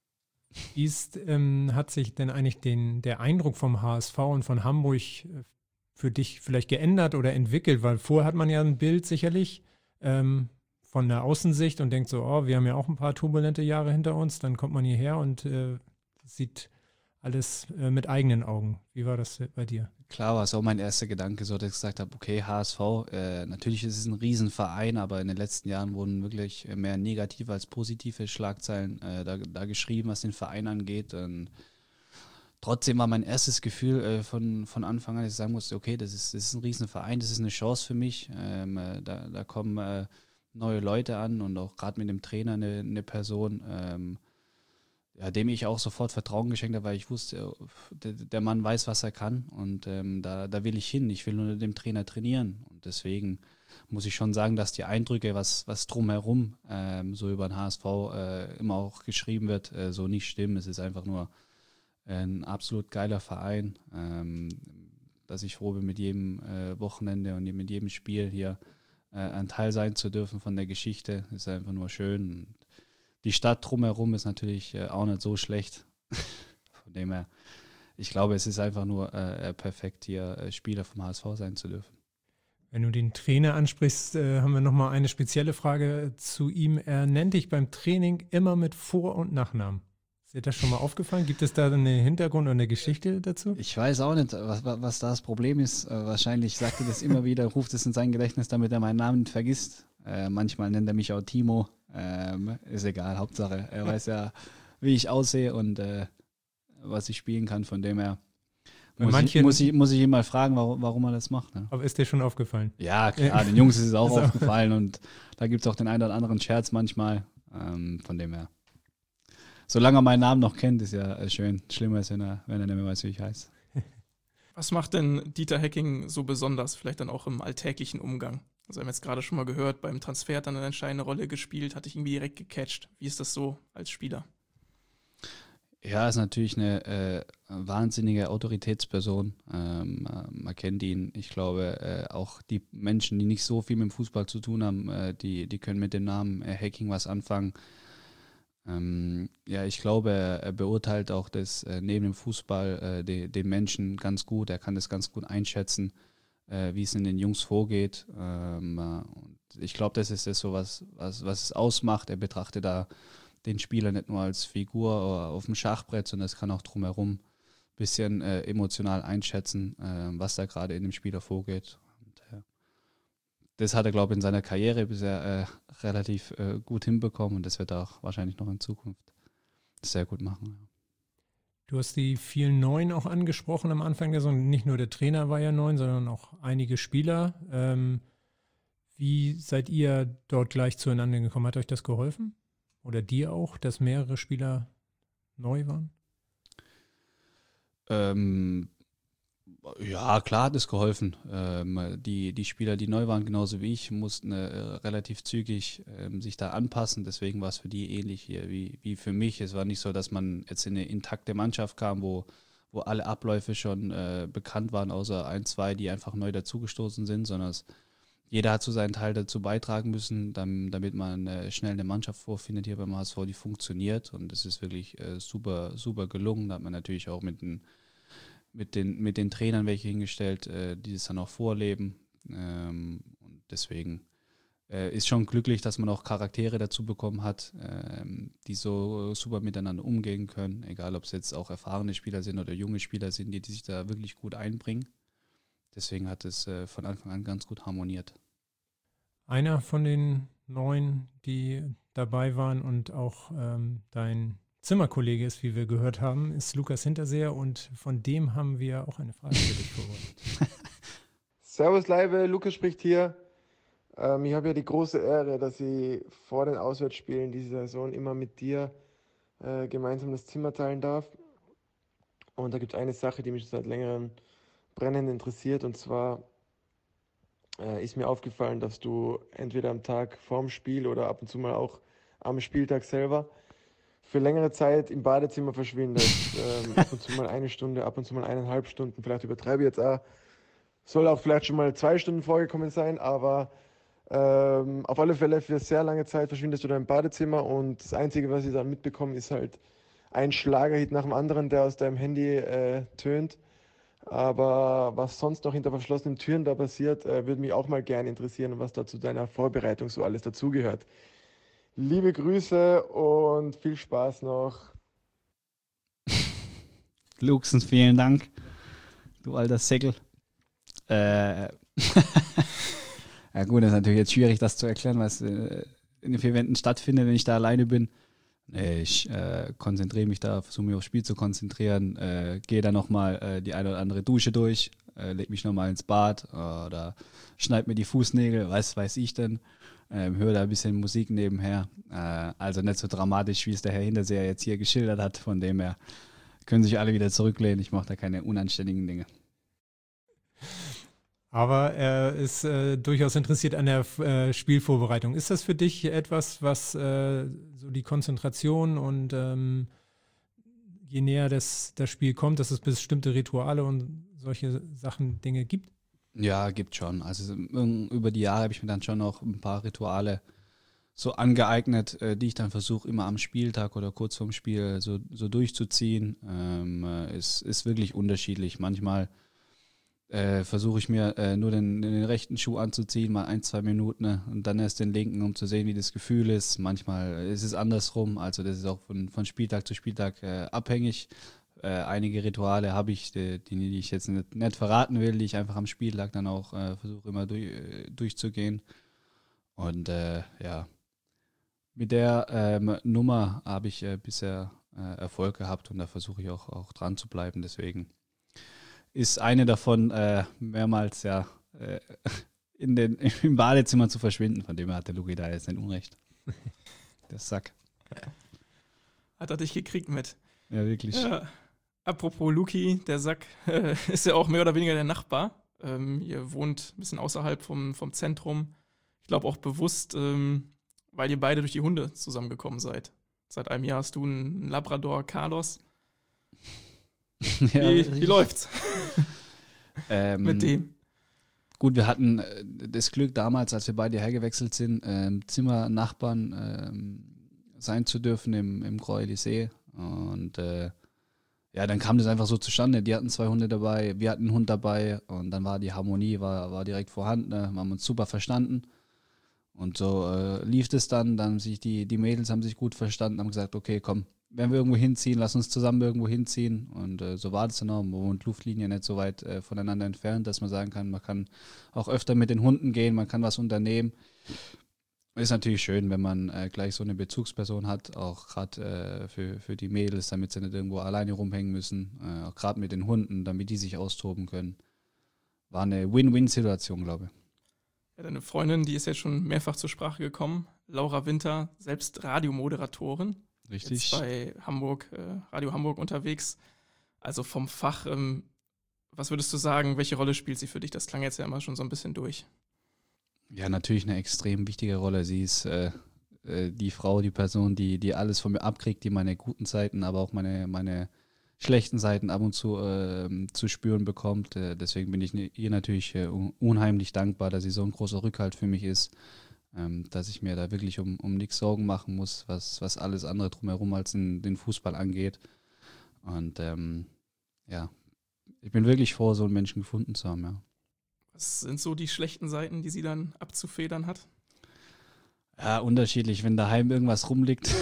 Speaker 2: Wie ist, ähm, hat sich denn eigentlich den, der Eindruck vom H S V und von Hamburg für dich vielleicht geändert oder entwickelt? Weil vorher hat man ja ein Bild sicherlich, ähm, von der Außensicht und denkt so, oh, wir haben ja auch ein paar turbulente Jahre hinter uns, dann kommt man hierher und äh, sieht alles äh, mit eigenen Augen. Wie war das bei dir?
Speaker 4: Klar war es auch mein erster Gedanke, so dass ich gesagt habe, okay, H S V, äh, natürlich ist es ein Riesenverein, aber in den letzten Jahren wurden wirklich mehr negative als positive Schlagzeilen äh, da, da geschrieben, was den Verein angeht. Und trotzdem war mein erstes Gefühl äh, von, von Anfang an, dass ich sagen musste, okay, das ist, das ist ein Riesenverein, das ist eine Chance für mich. Ähm, äh, da, da kommen äh, neue Leute an und auch gerade mit dem Trainer eine, eine Person, ähm, ja, dem ich auch sofort Vertrauen geschenkt habe, weil ich wusste, der, der Mann weiß, was er kann und ähm, da, da will ich hin. Ich will nur mit dem Trainer trainieren und deswegen muss ich schon sagen, dass die Eindrücke, was, was drumherum ähm, so über den H S V äh, immer auch geschrieben wird, äh, so nicht stimmen. Es ist einfach nur ein absolut geiler Verein, ähm, dass ich froh bin, mit jedem äh, Wochenende und mit jedem Spiel hier ein Teil sein zu dürfen von der Geschichte, ist einfach nur schön. Und die Stadt drumherum ist natürlich auch nicht so schlecht. Von dem her, ich glaube, es ist einfach nur äh, perfekt, hier äh, Spieler vom H S V sein zu dürfen.
Speaker 2: Wenn du den Trainer ansprichst, äh, haben wir nochmal eine spezielle Frage zu ihm. Er nennt dich beim Training immer mit Vor- und Nachnamen. Ist dir das schon mal aufgefallen? Gibt es da eine Hintergrund- oder eine Geschichte dazu?
Speaker 4: Ich weiß auch nicht, was, was da das Problem ist. Äh, wahrscheinlich sagt er das immer wieder, ruft es in sein Gedächtnis, damit er meinen Namen nicht vergisst. Äh, manchmal nennt er mich auch Timo. Ähm, ist egal, Hauptsache. Er weiß ja, wie ich aussehe und äh, was ich spielen kann. Von dem her muss, manche, ich, muss, ich, muss ich ihn mal fragen, warum, warum er das macht. Ne?
Speaker 2: Aber ist dir schon aufgefallen?
Speaker 4: Ja, klar, den Jungs ist es auch aufgefallen und da gibt es auch den einen oder anderen Scherz manchmal. Ähm, von dem her. Solange er meinen Namen noch kennt, ist ja schön. Schlimmer ist, wenn er, wenn er nicht mehr weiß, wie ich heiße.
Speaker 3: Was macht denn Dieter Hecking so besonders, vielleicht dann auch im alltäglichen Umgang? Also wir haben jetzt gerade schon mal gehört, beim Transfer hat dann eine entscheidende Rolle gespielt, hat dich irgendwie direkt gecatcht. Wie ist das so als Spieler?
Speaker 4: Ja, ist natürlich eine äh, wahnsinnige Autoritätsperson. Ähm, äh, man kennt ihn. Ich glaube, äh, auch die Menschen, die nicht so viel mit dem Fußball zu tun haben, äh, die, die können mit dem Namen äh, Hacking was anfangen. Ähm, ja, ich glaube, er, er beurteilt auch das äh, neben dem Fußball äh, de, den Menschen ganz gut. Er kann das ganz gut einschätzen, äh, wie es in den Jungs vorgeht. Ähm, äh, und ich glaube, das ist das so, was, was, was es ausmacht. Er betrachtet da den Spieler nicht nur als Figur auf dem Schachbrett, sondern es kann auch drumherum ein bisschen äh, emotional einschätzen, äh, was da gerade in dem Spieler vorgeht. Und, äh, das hat er, glaube ich, in seiner Karriere bisher äh, relativ äh, gut hinbekommen und das wird er auch wahrscheinlich noch in Zukunft sehr gut machen. Ja.
Speaker 2: Du hast die vielen Neuen auch angesprochen am Anfang der Saison. Nicht nur der Trainer war ja neu, sondern auch einige Spieler. Ähm, wie seid ihr dort gleich zueinander gekommen? Hat euch das geholfen? Oder dir auch, dass mehrere Spieler neu waren?
Speaker 4: Ähm, ja, klar hat es geholfen. Ähm, die, die Spieler, die neu waren, genauso wie ich, mussten äh, relativ zügig ähm, sich da anpassen. Deswegen war es für die ähnlich hier wie, wie für mich. Es war nicht so, dass man jetzt in eine intakte Mannschaft kam, wo, wo alle Abläufe schon äh, bekannt waren, außer ein, zwei, die einfach neu dazugestoßen sind, sondern es jeder hat so seinen Teil dazu beitragen müssen, damit man äh, schnell eine Mannschaft vorfindet hier beim H S V, die funktioniert. Und das ist wirklich äh, super, super gelungen. Da hat man natürlich auch mit den, mit den, mit den Trainern welche hingestellt, äh, die das dann auch vorleben. Ähm, und deswegen äh, ist schon glücklich, dass man auch Charaktere dazu bekommen hat, ähm, die so super miteinander umgehen können. Egal, ob es jetzt auch erfahrene Spieler sind oder junge Spieler sind, die, die sich da wirklich gut einbringen. Deswegen hat es äh, von Anfang an ganz gut harmoniert.
Speaker 2: Einer von den Neuen, die dabei waren und auch ähm, dein Zimmerkollege ist, wie wir gehört haben, ist Lukas Hinterseher und von dem haben wir auch eine Frage für dich vorbereitet.
Speaker 8: Servus Leibe, Lukas spricht hier. Ähm, ich habe ja die große Ehre, dass ich vor den Auswärtsspielen diese Saison immer mit dir äh, gemeinsam das Zimmer teilen darf. Und da gibt es eine Sache, die mich seit längerem brennend interessiert, und zwar äh, ist mir aufgefallen, dass du entweder am Tag vorm Spiel oder ab und zu mal auch am Spieltag selber für längere Zeit im Badezimmer verschwindest. ähm, ab und zu mal eine Stunde, ab und zu mal eineinhalb Stunden, vielleicht übertreibe ich jetzt auch. Soll auch vielleicht schon mal zwei Stunden vorgekommen sein, aber ähm, auf alle Fälle für sehr lange Zeit verschwindest du da im Badezimmer und das Einzige, was ich dann mitbekomme, ist halt ein Schlagerhit nach dem anderen, der aus deinem Handy äh, tönt. Aber was sonst noch hinter verschlossenen Türen da passiert, äh, würde mich auch mal gerne interessieren, was da zu deiner Vorbereitung so alles dazugehört. Liebe Grüße und viel Spaß noch.
Speaker 4: Luxen, vielen Dank. Du alter Säckel. Äh, ja gut, das ist natürlich jetzt schwierig, das zu erklären, was äh, in den vier Wänden stattfindet, wenn ich da alleine bin. Ich äh, konzentriere mich da, versuche mich aufs Spiel zu konzentrieren, äh, gehe da nochmal äh, die eine oder andere Dusche durch, äh, leg mich nochmal ins Bad äh, oder schneid mir die Fußnägel, was weiß ich denn, äh, höre da ein bisschen Musik nebenher. Äh, also nicht so dramatisch, wie es der Herr Hinterseher jetzt hier geschildert hat, von dem her können sich alle wieder zurücklehnen, ich mache da keine unanständigen Dinge.
Speaker 2: Aber er ist äh, durchaus interessiert an der äh, Spielvorbereitung. Ist das für dich etwas, was äh, so die Konzentration und ähm, je näher das, das Spiel kommt, dass es bestimmte Rituale und solche Sachen, Dinge gibt?
Speaker 4: Ja, gibt schon. Also über die Jahre habe ich mir dann schon noch ein paar Rituale so angeeignet, äh, die ich dann versuche immer am Spieltag oder kurz vorm Spiel so, so durchzuziehen. Ähm, äh, es ist wirklich unterschiedlich. Manchmal Äh, versuche ich mir äh, nur den, den rechten Schuh anzuziehen, mal ein, zwei Minuten, ne? Und dann erst den linken, um zu sehen, wie das Gefühl ist. Manchmal ist es andersrum, also das ist auch von, von Spieltag zu Spieltag äh, abhängig. Äh, einige Rituale habe ich, die, die ich jetzt nicht, nicht verraten will, die ich einfach am Spieltag dann auch äh, versuche immer durch, äh, durchzugehen. Und äh, ja, mit der ähm, Nummer habe ich äh, bisher äh, Erfolg gehabt und da versuche ich auch, auch dran zu bleiben, deswegen ist eine davon äh, mehrmals ja äh, in den, im Badezimmer zu verschwinden. Von dem her hat der Luki da jetzt nicht Unrecht. Der Sack.
Speaker 3: Hat er dich gekriegt mit.
Speaker 4: Ja, wirklich.
Speaker 3: Ja. Apropos Luki, der Sack äh, ist ja auch mehr oder weniger der Nachbar. Ähm, ihr wohnt ein bisschen außerhalb vom, vom Zentrum. Ich glaube auch bewusst, ähm, weil ihr beide durch die Hunde zusammengekommen seid. Seit einem Jahr hast du einen Labrador Carlos.
Speaker 4: Ja,
Speaker 3: wie, wie läuft's
Speaker 4: ähm,
Speaker 3: mit dem?
Speaker 4: Gut, wir hatten äh, das Glück damals, als wir beide hergewechselt sind, ähm, Zimmernachbarn ähm, sein zu dürfen im, im Grand-Élysée. Und äh, ja, dann kam das einfach so zustande. Die hatten zwei Hunde dabei, wir hatten einen Hund dabei und dann war die Harmonie, war, war direkt vorhanden. Ne? Wir haben uns super verstanden. Und so äh, lief es dann, dann haben sich die, die Mädels haben sich gut verstanden, haben gesagt, okay, komm, wenn wir irgendwo hinziehen, lass uns zusammen irgendwo hinziehen. Und äh, so war das dann auch. Man wohnt Luftlinie nicht so weit äh, voneinander entfernt, dass man sagen kann, man kann auch öfter mit den Hunden gehen, man kann was unternehmen. Ist natürlich schön, wenn man äh, gleich so eine Bezugsperson hat, auch gerade äh, für, für die Mädels, damit sie nicht irgendwo alleine rumhängen müssen. Äh, auch gerade mit den Hunden, damit die sich austoben können. War eine Win-Win-Situation, glaube ich.
Speaker 3: Ja, deine Freundin, die ist jetzt schon mehrfach zur Sprache gekommen. Laura Winter, selbst Radiomoderatorin.
Speaker 4: Richtig.
Speaker 3: Jetzt bei Hamburg, äh, Radio Hamburg unterwegs. Also vom Fach, ähm, was würdest du sagen, welche Rolle spielt sie für dich? Das klang jetzt ja immer schon so ein bisschen durch.
Speaker 4: Ja, natürlich eine extrem wichtige Rolle. Sie ist äh, äh, die Frau, die Person, die, die alles von mir abkriegt, die meine guten Seiten, aber auch meine, meine schlechten Seiten ab und zu äh, zu spüren bekommt. Äh, deswegen bin ich ihr natürlich äh, unheimlich dankbar, dass sie so ein großer Rückhalt für mich ist, ähm, dass ich mir da wirklich um, um nichts Sorgen machen muss, was, was alles andere drumherum als in, den Fußball angeht. Und ähm, ja, ich bin wirklich froh, so einen Menschen gefunden zu haben, ja.
Speaker 3: Was sind so die schlechten Seiten, die sie dann abzufedern hat?
Speaker 4: Ja, unterschiedlich. Wenn daheim irgendwas rumliegt,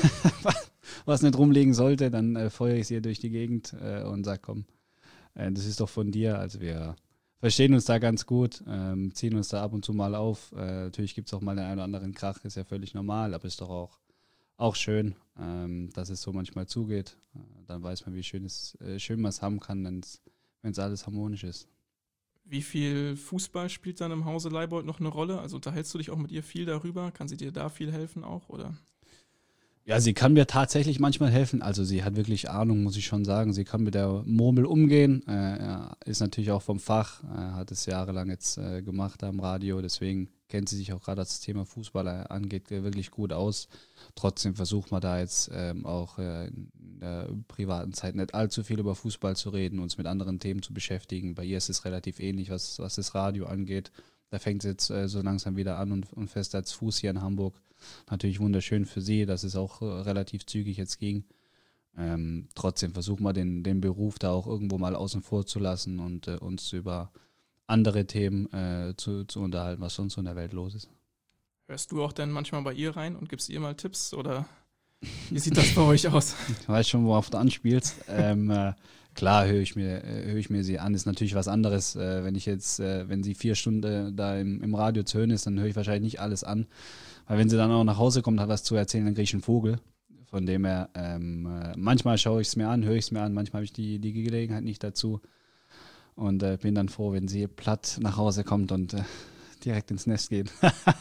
Speaker 4: was nicht rumliegen sollte, dann äh, feuere ich sie durch die Gegend äh, und sage, komm, äh, das ist doch von dir. Also wir verstehen uns da ganz gut, ähm, ziehen uns da ab und zu mal auf. Äh, natürlich gibt es auch mal den einen oder anderen Krach, ist ja völlig normal, aber ist doch auch, auch schön, ähm, dass es so manchmal zugeht. Äh, dann weiß man, wie schön, es, äh, schön man es haben kann, wenn es alles harmonisch ist.
Speaker 3: Wie viel Fußball spielt dann im Hause Leibold noch eine Rolle? Also unterhältst du dich auch mit ihr viel darüber? Kann sie dir da viel helfen auch, oder?
Speaker 4: Ja, sie kann mir tatsächlich manchmal helfen. Also sie hat wirklich Ahnung, muss ich schon sagen. Sie kann mit der Murmel umgehen. Äh, ja, ist natürlich auch vom Fach. Äh, hat es jahrelang jetzt äh, gemacht am Radio. Deswegen kennt sie sich auch gerade, was das Thema Fußball angeht, wirklich gut aus. Trotzdem versucht man da jetzt ähm, auch äh, in der privaten Zeit nicht allzu viel über Fußball zu reden, uns mit anderen Themen zu beschäftigen. Bei ihr ist es relativ ähnlich, was, was das Radio angeht. Da fängt es jetzt äh, so langsam wieder an und, und fest als Fuß hier in Hamburg. Natürlich wunderschön für sie, dass es auch äh, relativ zügig jetzt ging. Ähm, trotzdem versuchen wir den, den Beruf da auch irgendwo mal außen vor zu lassen und äh, uns über andere Themen äh, zu, zu unterhalten, was sonst so in der Welt los ist.
Speaker 3: Hörst du auch dann manchmal bei ihr rein und gibst ihr mal Tipps oder wie sieht das bei euch aus?
Speaker 4: Ich weiß schon, worauf du anspielst. ähm, äh, klar höre ich mir äh, höre ich mir sie an. Ist natürlich was anderes, äh, wenn ich jetzt, äh, wenn sie vier Stunden da im, im Radio zu hören ist, dann höre ich wahrscheinlich nicht alles an. Weil wenn sie dann auch nach Hause kommt, hat was zu erzählen, dann kriege ich einen Vogel. Von dem her, ähm, äh, manchmal schaue ich es mir an, höre ich es mir an, manchmal habe ich die, die Gelegenheit nicht dazu. Und äh, bin dann froh, wenn sie platt nach Hause kommt und äh, direkt ins Nest geht.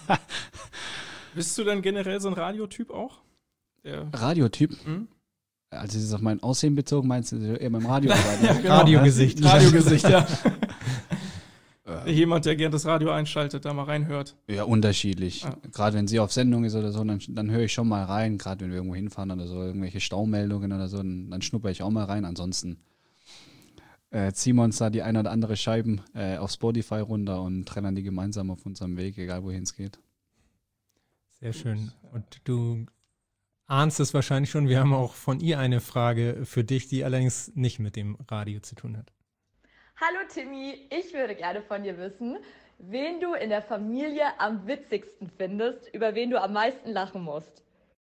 Speaker 3: Bist du denn generell so ein Radiotyp auch? Der
Speaker 4: Radiotyp?
Speaker 3: Hm?
Speaker 4: Also ist es auf mein Aussehen bezogen, meinst du eher beim Radio arbeiten?
Speaker 3: Ja, genau.
Speaker 2: Radiogesicht.
Speaker 3: Radiogesicht, ja. Jemand, der gerne das Radio einschaltet, da mal reinhört.
Speaker 4: Ja, unterschiedlich.
Speaker 3: Ja.
Speaker 4: Gerade wenn sie auf Sendung ist oder so, dann, dann höre ich schon mal rein. Gerade wenn wir irgendwo hinfahren oder so, irgendwelche Staumeldungen oder so, dann, dann schnupper ich auch mal rein. Ansonsten äh, ziehen wir uns da die eine oder andere Scheiben äh, auf Spotify runter und trennen die gemeinsam auf unserem Weg, egal wohin es geht.
Speaker 2: Sehr schön. Und du ahnst es wahrscheinlich schon, wir haben auch von ihr eine Frage für dich, die allerdings nicht mit dem Radio zu tun hat.
Speaker 9: Hallo Timmy, ich würde gerne von dir wissen, wen du in der Familie am witzigsten findest, über wen du am meisten lachen musst.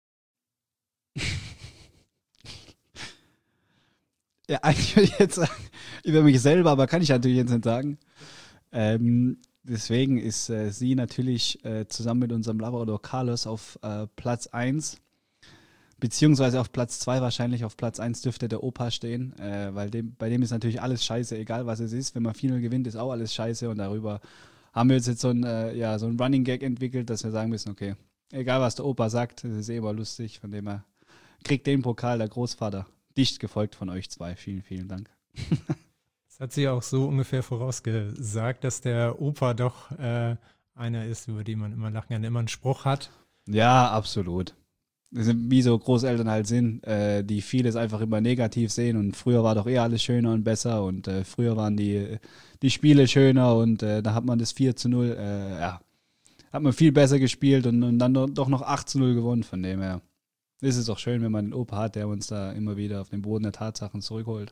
Speaker 4: Ja, eigentlich würde ich jetzt sagen, über mich selber, aber kann ich natürlich jetzt nicht sagen. Ähm, deswegen ist äh, sie natürlich äh, zusammen mit unserem Labrador Carlos auf äh, Platz eins, beziehungsweise auf Platz zwei, wahrscheinlich auf Platz eins dürfte der Opa stehen, äh, weil dem, bei dem ist natürlich alles scheiße, egal was es ist. Wenn man vier null gewinnt, ist auch alles scheiße und darüber haben wir uns jetzt so ein, äh, ja, so ein Running Gag entwickelt, dass wir sagen müssen, okay, egal was der Opa sagt, das ist eh immer lustig, von dem er kriegt den Pokal der Großvater. Dicht gefolgt von euch zwei. Vielen, vielen Dank.
Speaker 2: Das hat sie auch so ungefähr vorausgesagt, dass der Opa doch äh, einer ist, über den man immer lachen kann, der immer einen Spruch hat.
Speaker 4: Ja, absolut. Das sind, wie so Großeltern halt sind, äh, die vieles einfach immer negativ sehen und früher war doch eh alles schöner und besser und äh, früher waren die, die Spiele schöner und äh, da hat man das vier zu null, äh, ja, hat man viel besser gespielt und, und dann doch noch acht zu null gewonnen, von dem her. Ist es doch schön, wenn man einen Opa hat, der uns da immer wieder auf den Boden der Tatsachen zurückholt.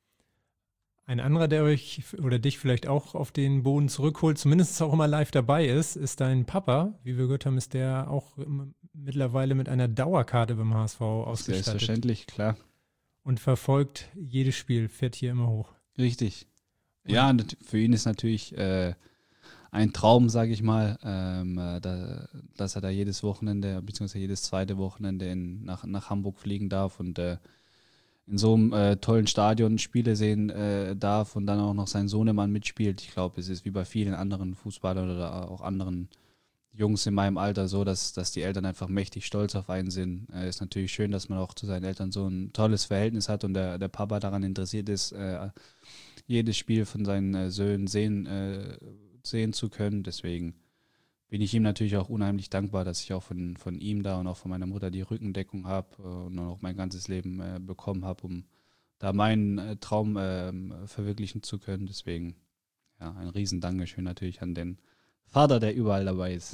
Speaker 2: Ein anderer, der euch oder dich vielleicht auch auf den Boden zurückholt, zumindest auch immer live dabei ist, ist dein Papa. Wie wir gehört haben, ist der auch mittlerweile mit einer Dauerkarte beim H S V ausgestattet.
Speaker 4: Selbstverständlich, klar.
Speaker 2: Und verfolgt jedes Spiel, fährt hier immer hoch.
Speaker 4: Richtig. Ja, und für ihn ist natürlich äh, ein Traum, sage ich mal, ähm, da, dass er da jedes Wochenende, beziehungsweise jedes zweite Wochenende in, nach, nach Hamburg fliegen darf und äh, in so einem äh, tollen Stadion Spiele sehen äh, darf und dann auch noch sein Sohnemann mitspielt. Ich glaube, es ist wie bei vielen anderen Fußballern oder auch anderen Jungs in meinem Alter so, dass, dass die Eltern einfach mächtig stolz auf einen sind. Es äh, ist natürlich schön, dass man auch zu seinen Eltern so ein tolles Verhältnis hat und der, der Papa daran interessiert ist, äh, jedes Spiel von seinen äh, Söhnen sehen, äh, sehen zu können. Deswegen bin ich ihm natürlich auch unheimlich dankbar, dass ich auch von, von ihm da und auch von meiner Mutter die Rückendeckung habe äh, und auch mein ganzes Leben äh, bekommen habe, um da meinen äh, Traum äh, verwirklichen zu können. Deswegen ja, ein riesen Dankeschön natürlich an den Vater, der überall dabei ist.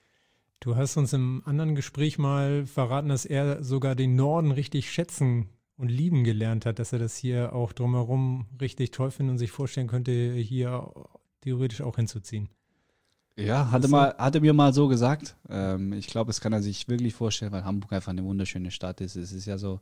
Speaker 2: Du hast uns im anderen Gespräch mal verraten, dass er sogar den Norden richtig schätzen und lieben gelernt hat, dass er das hier auch drumherum richtig toll findet und sich vorstellen könnte, hier theoretisch auch hinzuziehen.
Speaker 4: Ja, hatte, mal, hatte mir mal so gesagt. Ähm, ich glaube, das kann er sich wirklich vorstellen, weil Hamburg einfach eine wunderschöne Stadt ist. Es ist ja so,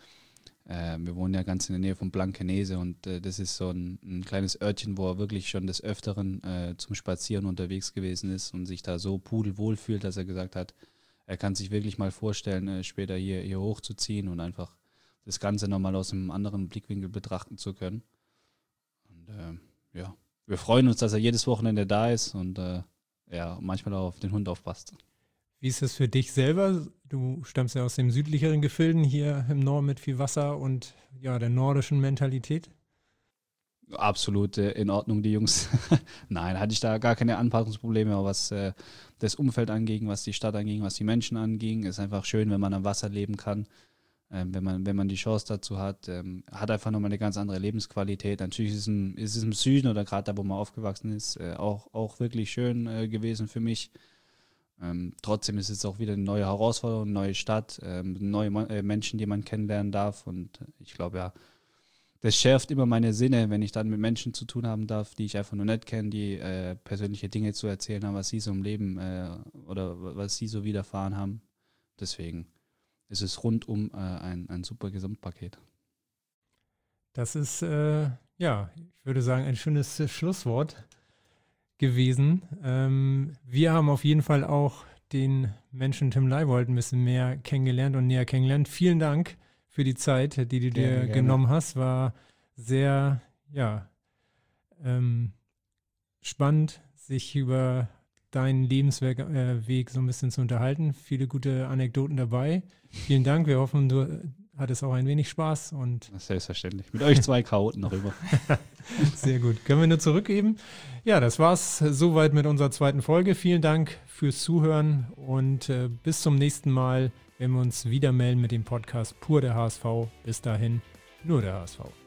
Speaker 4: äh, wir wohnen ja ganz in der Nähe von Blankenese und äh, das ist so ein, ein kleines Örtchen, wo er wirklich schon des Öfteren äh, zum Spazieren unterwegs gewesen ist und sich da so pudelwohl fühlt, dass er gesagt hat, er kann sich wirklich mal vorstellen, äh, später hier, hier hochzuziehen und einfach das Ganze nochmal aus einem anderen Blickwinkel betrachten zu können. Und äh, ja, wir freuen uns, dass er jedes Wochenende da ist und äh, ja, manchmal auch auf den Hund aufpasst.
Speaker 2: Wie ist das für dich selber? Du stammst ja aus dem südlicheren Gefilden, hier im Norden mit viel Wasser und ja, der nordischen Mentalität.
Speaker 4: Absolut äh, in Ordnung, die Jungs. Nein, hatte ich da gar keine Anpassungsprobleme, aber was äh, das Umfeld anging, was die Stadt anging, was die Menschen anging, ist einfach schön, wenn man am Wasser leben kann, ähm, wenn man wenn man die Chance dazu hat. Ähm, hat einfach nochmal eine ganz andere Lebensqualität. Natürlich ist es im, ist es im Süden oder gerade da, wo man aufgewachsen ist, äh, auch, auch wirklich schön äh, gewesen für mich. Ähm, trotzdem ist es auch wieder eine neue Herausforderung, eine neue Stadt, ähm, neue äh, Menschen, die man kennenlernen darf. Und ich glaube, ja, das schärft immer meine Sinne, wenn ich dann mit Menschen zu tun haben darf, die ich einfach nur nicht kenne, die äh, persönliche Dinge zu erzählen haben, was sie so im Leben äh, oder was sie so widerfahren haben. Deswegen ist es rundum äh, ein, ein super Gesamtpaket.
Speaker 2: Das ist, äh, ja, ich würde sagen, ein schönes äh, Schlusswort gewesen. Ähm, wir haben auf jeden Fall auch den Menschen Tim Leibold ein bisschen mehr kennengelernt und näher kennengelernt. Vielen Dank für die Zeit, die du dir
Speaker 4: Gerne,
Speaker 2: genommen
Speaker 4: gerne.
Speaker 2: hast. War sehr, ja, ähm, spannend, sich über deinen Lebensweg äh, Weg so ein bisschen zu unterhalten. Viele gute Anekdoten dabei. Vielen Dank. Wir hoffen, du hattest auch ein wenig Spaß. Und
Speaker 4: Selbstverständlich. Mit euch zwei Chaoten noch immer.
Speaker 2: sehr gut. Können wir nur zurückgeben? Ja, das war's soweit mit unserer zweiten Folge. Vielen Dank fürs Zuhören und äh, bis zum nächsten Mal, wenn wir uns wieder melden mit dem Podcast Pur der H S V. Bis dahin, nur der H S V.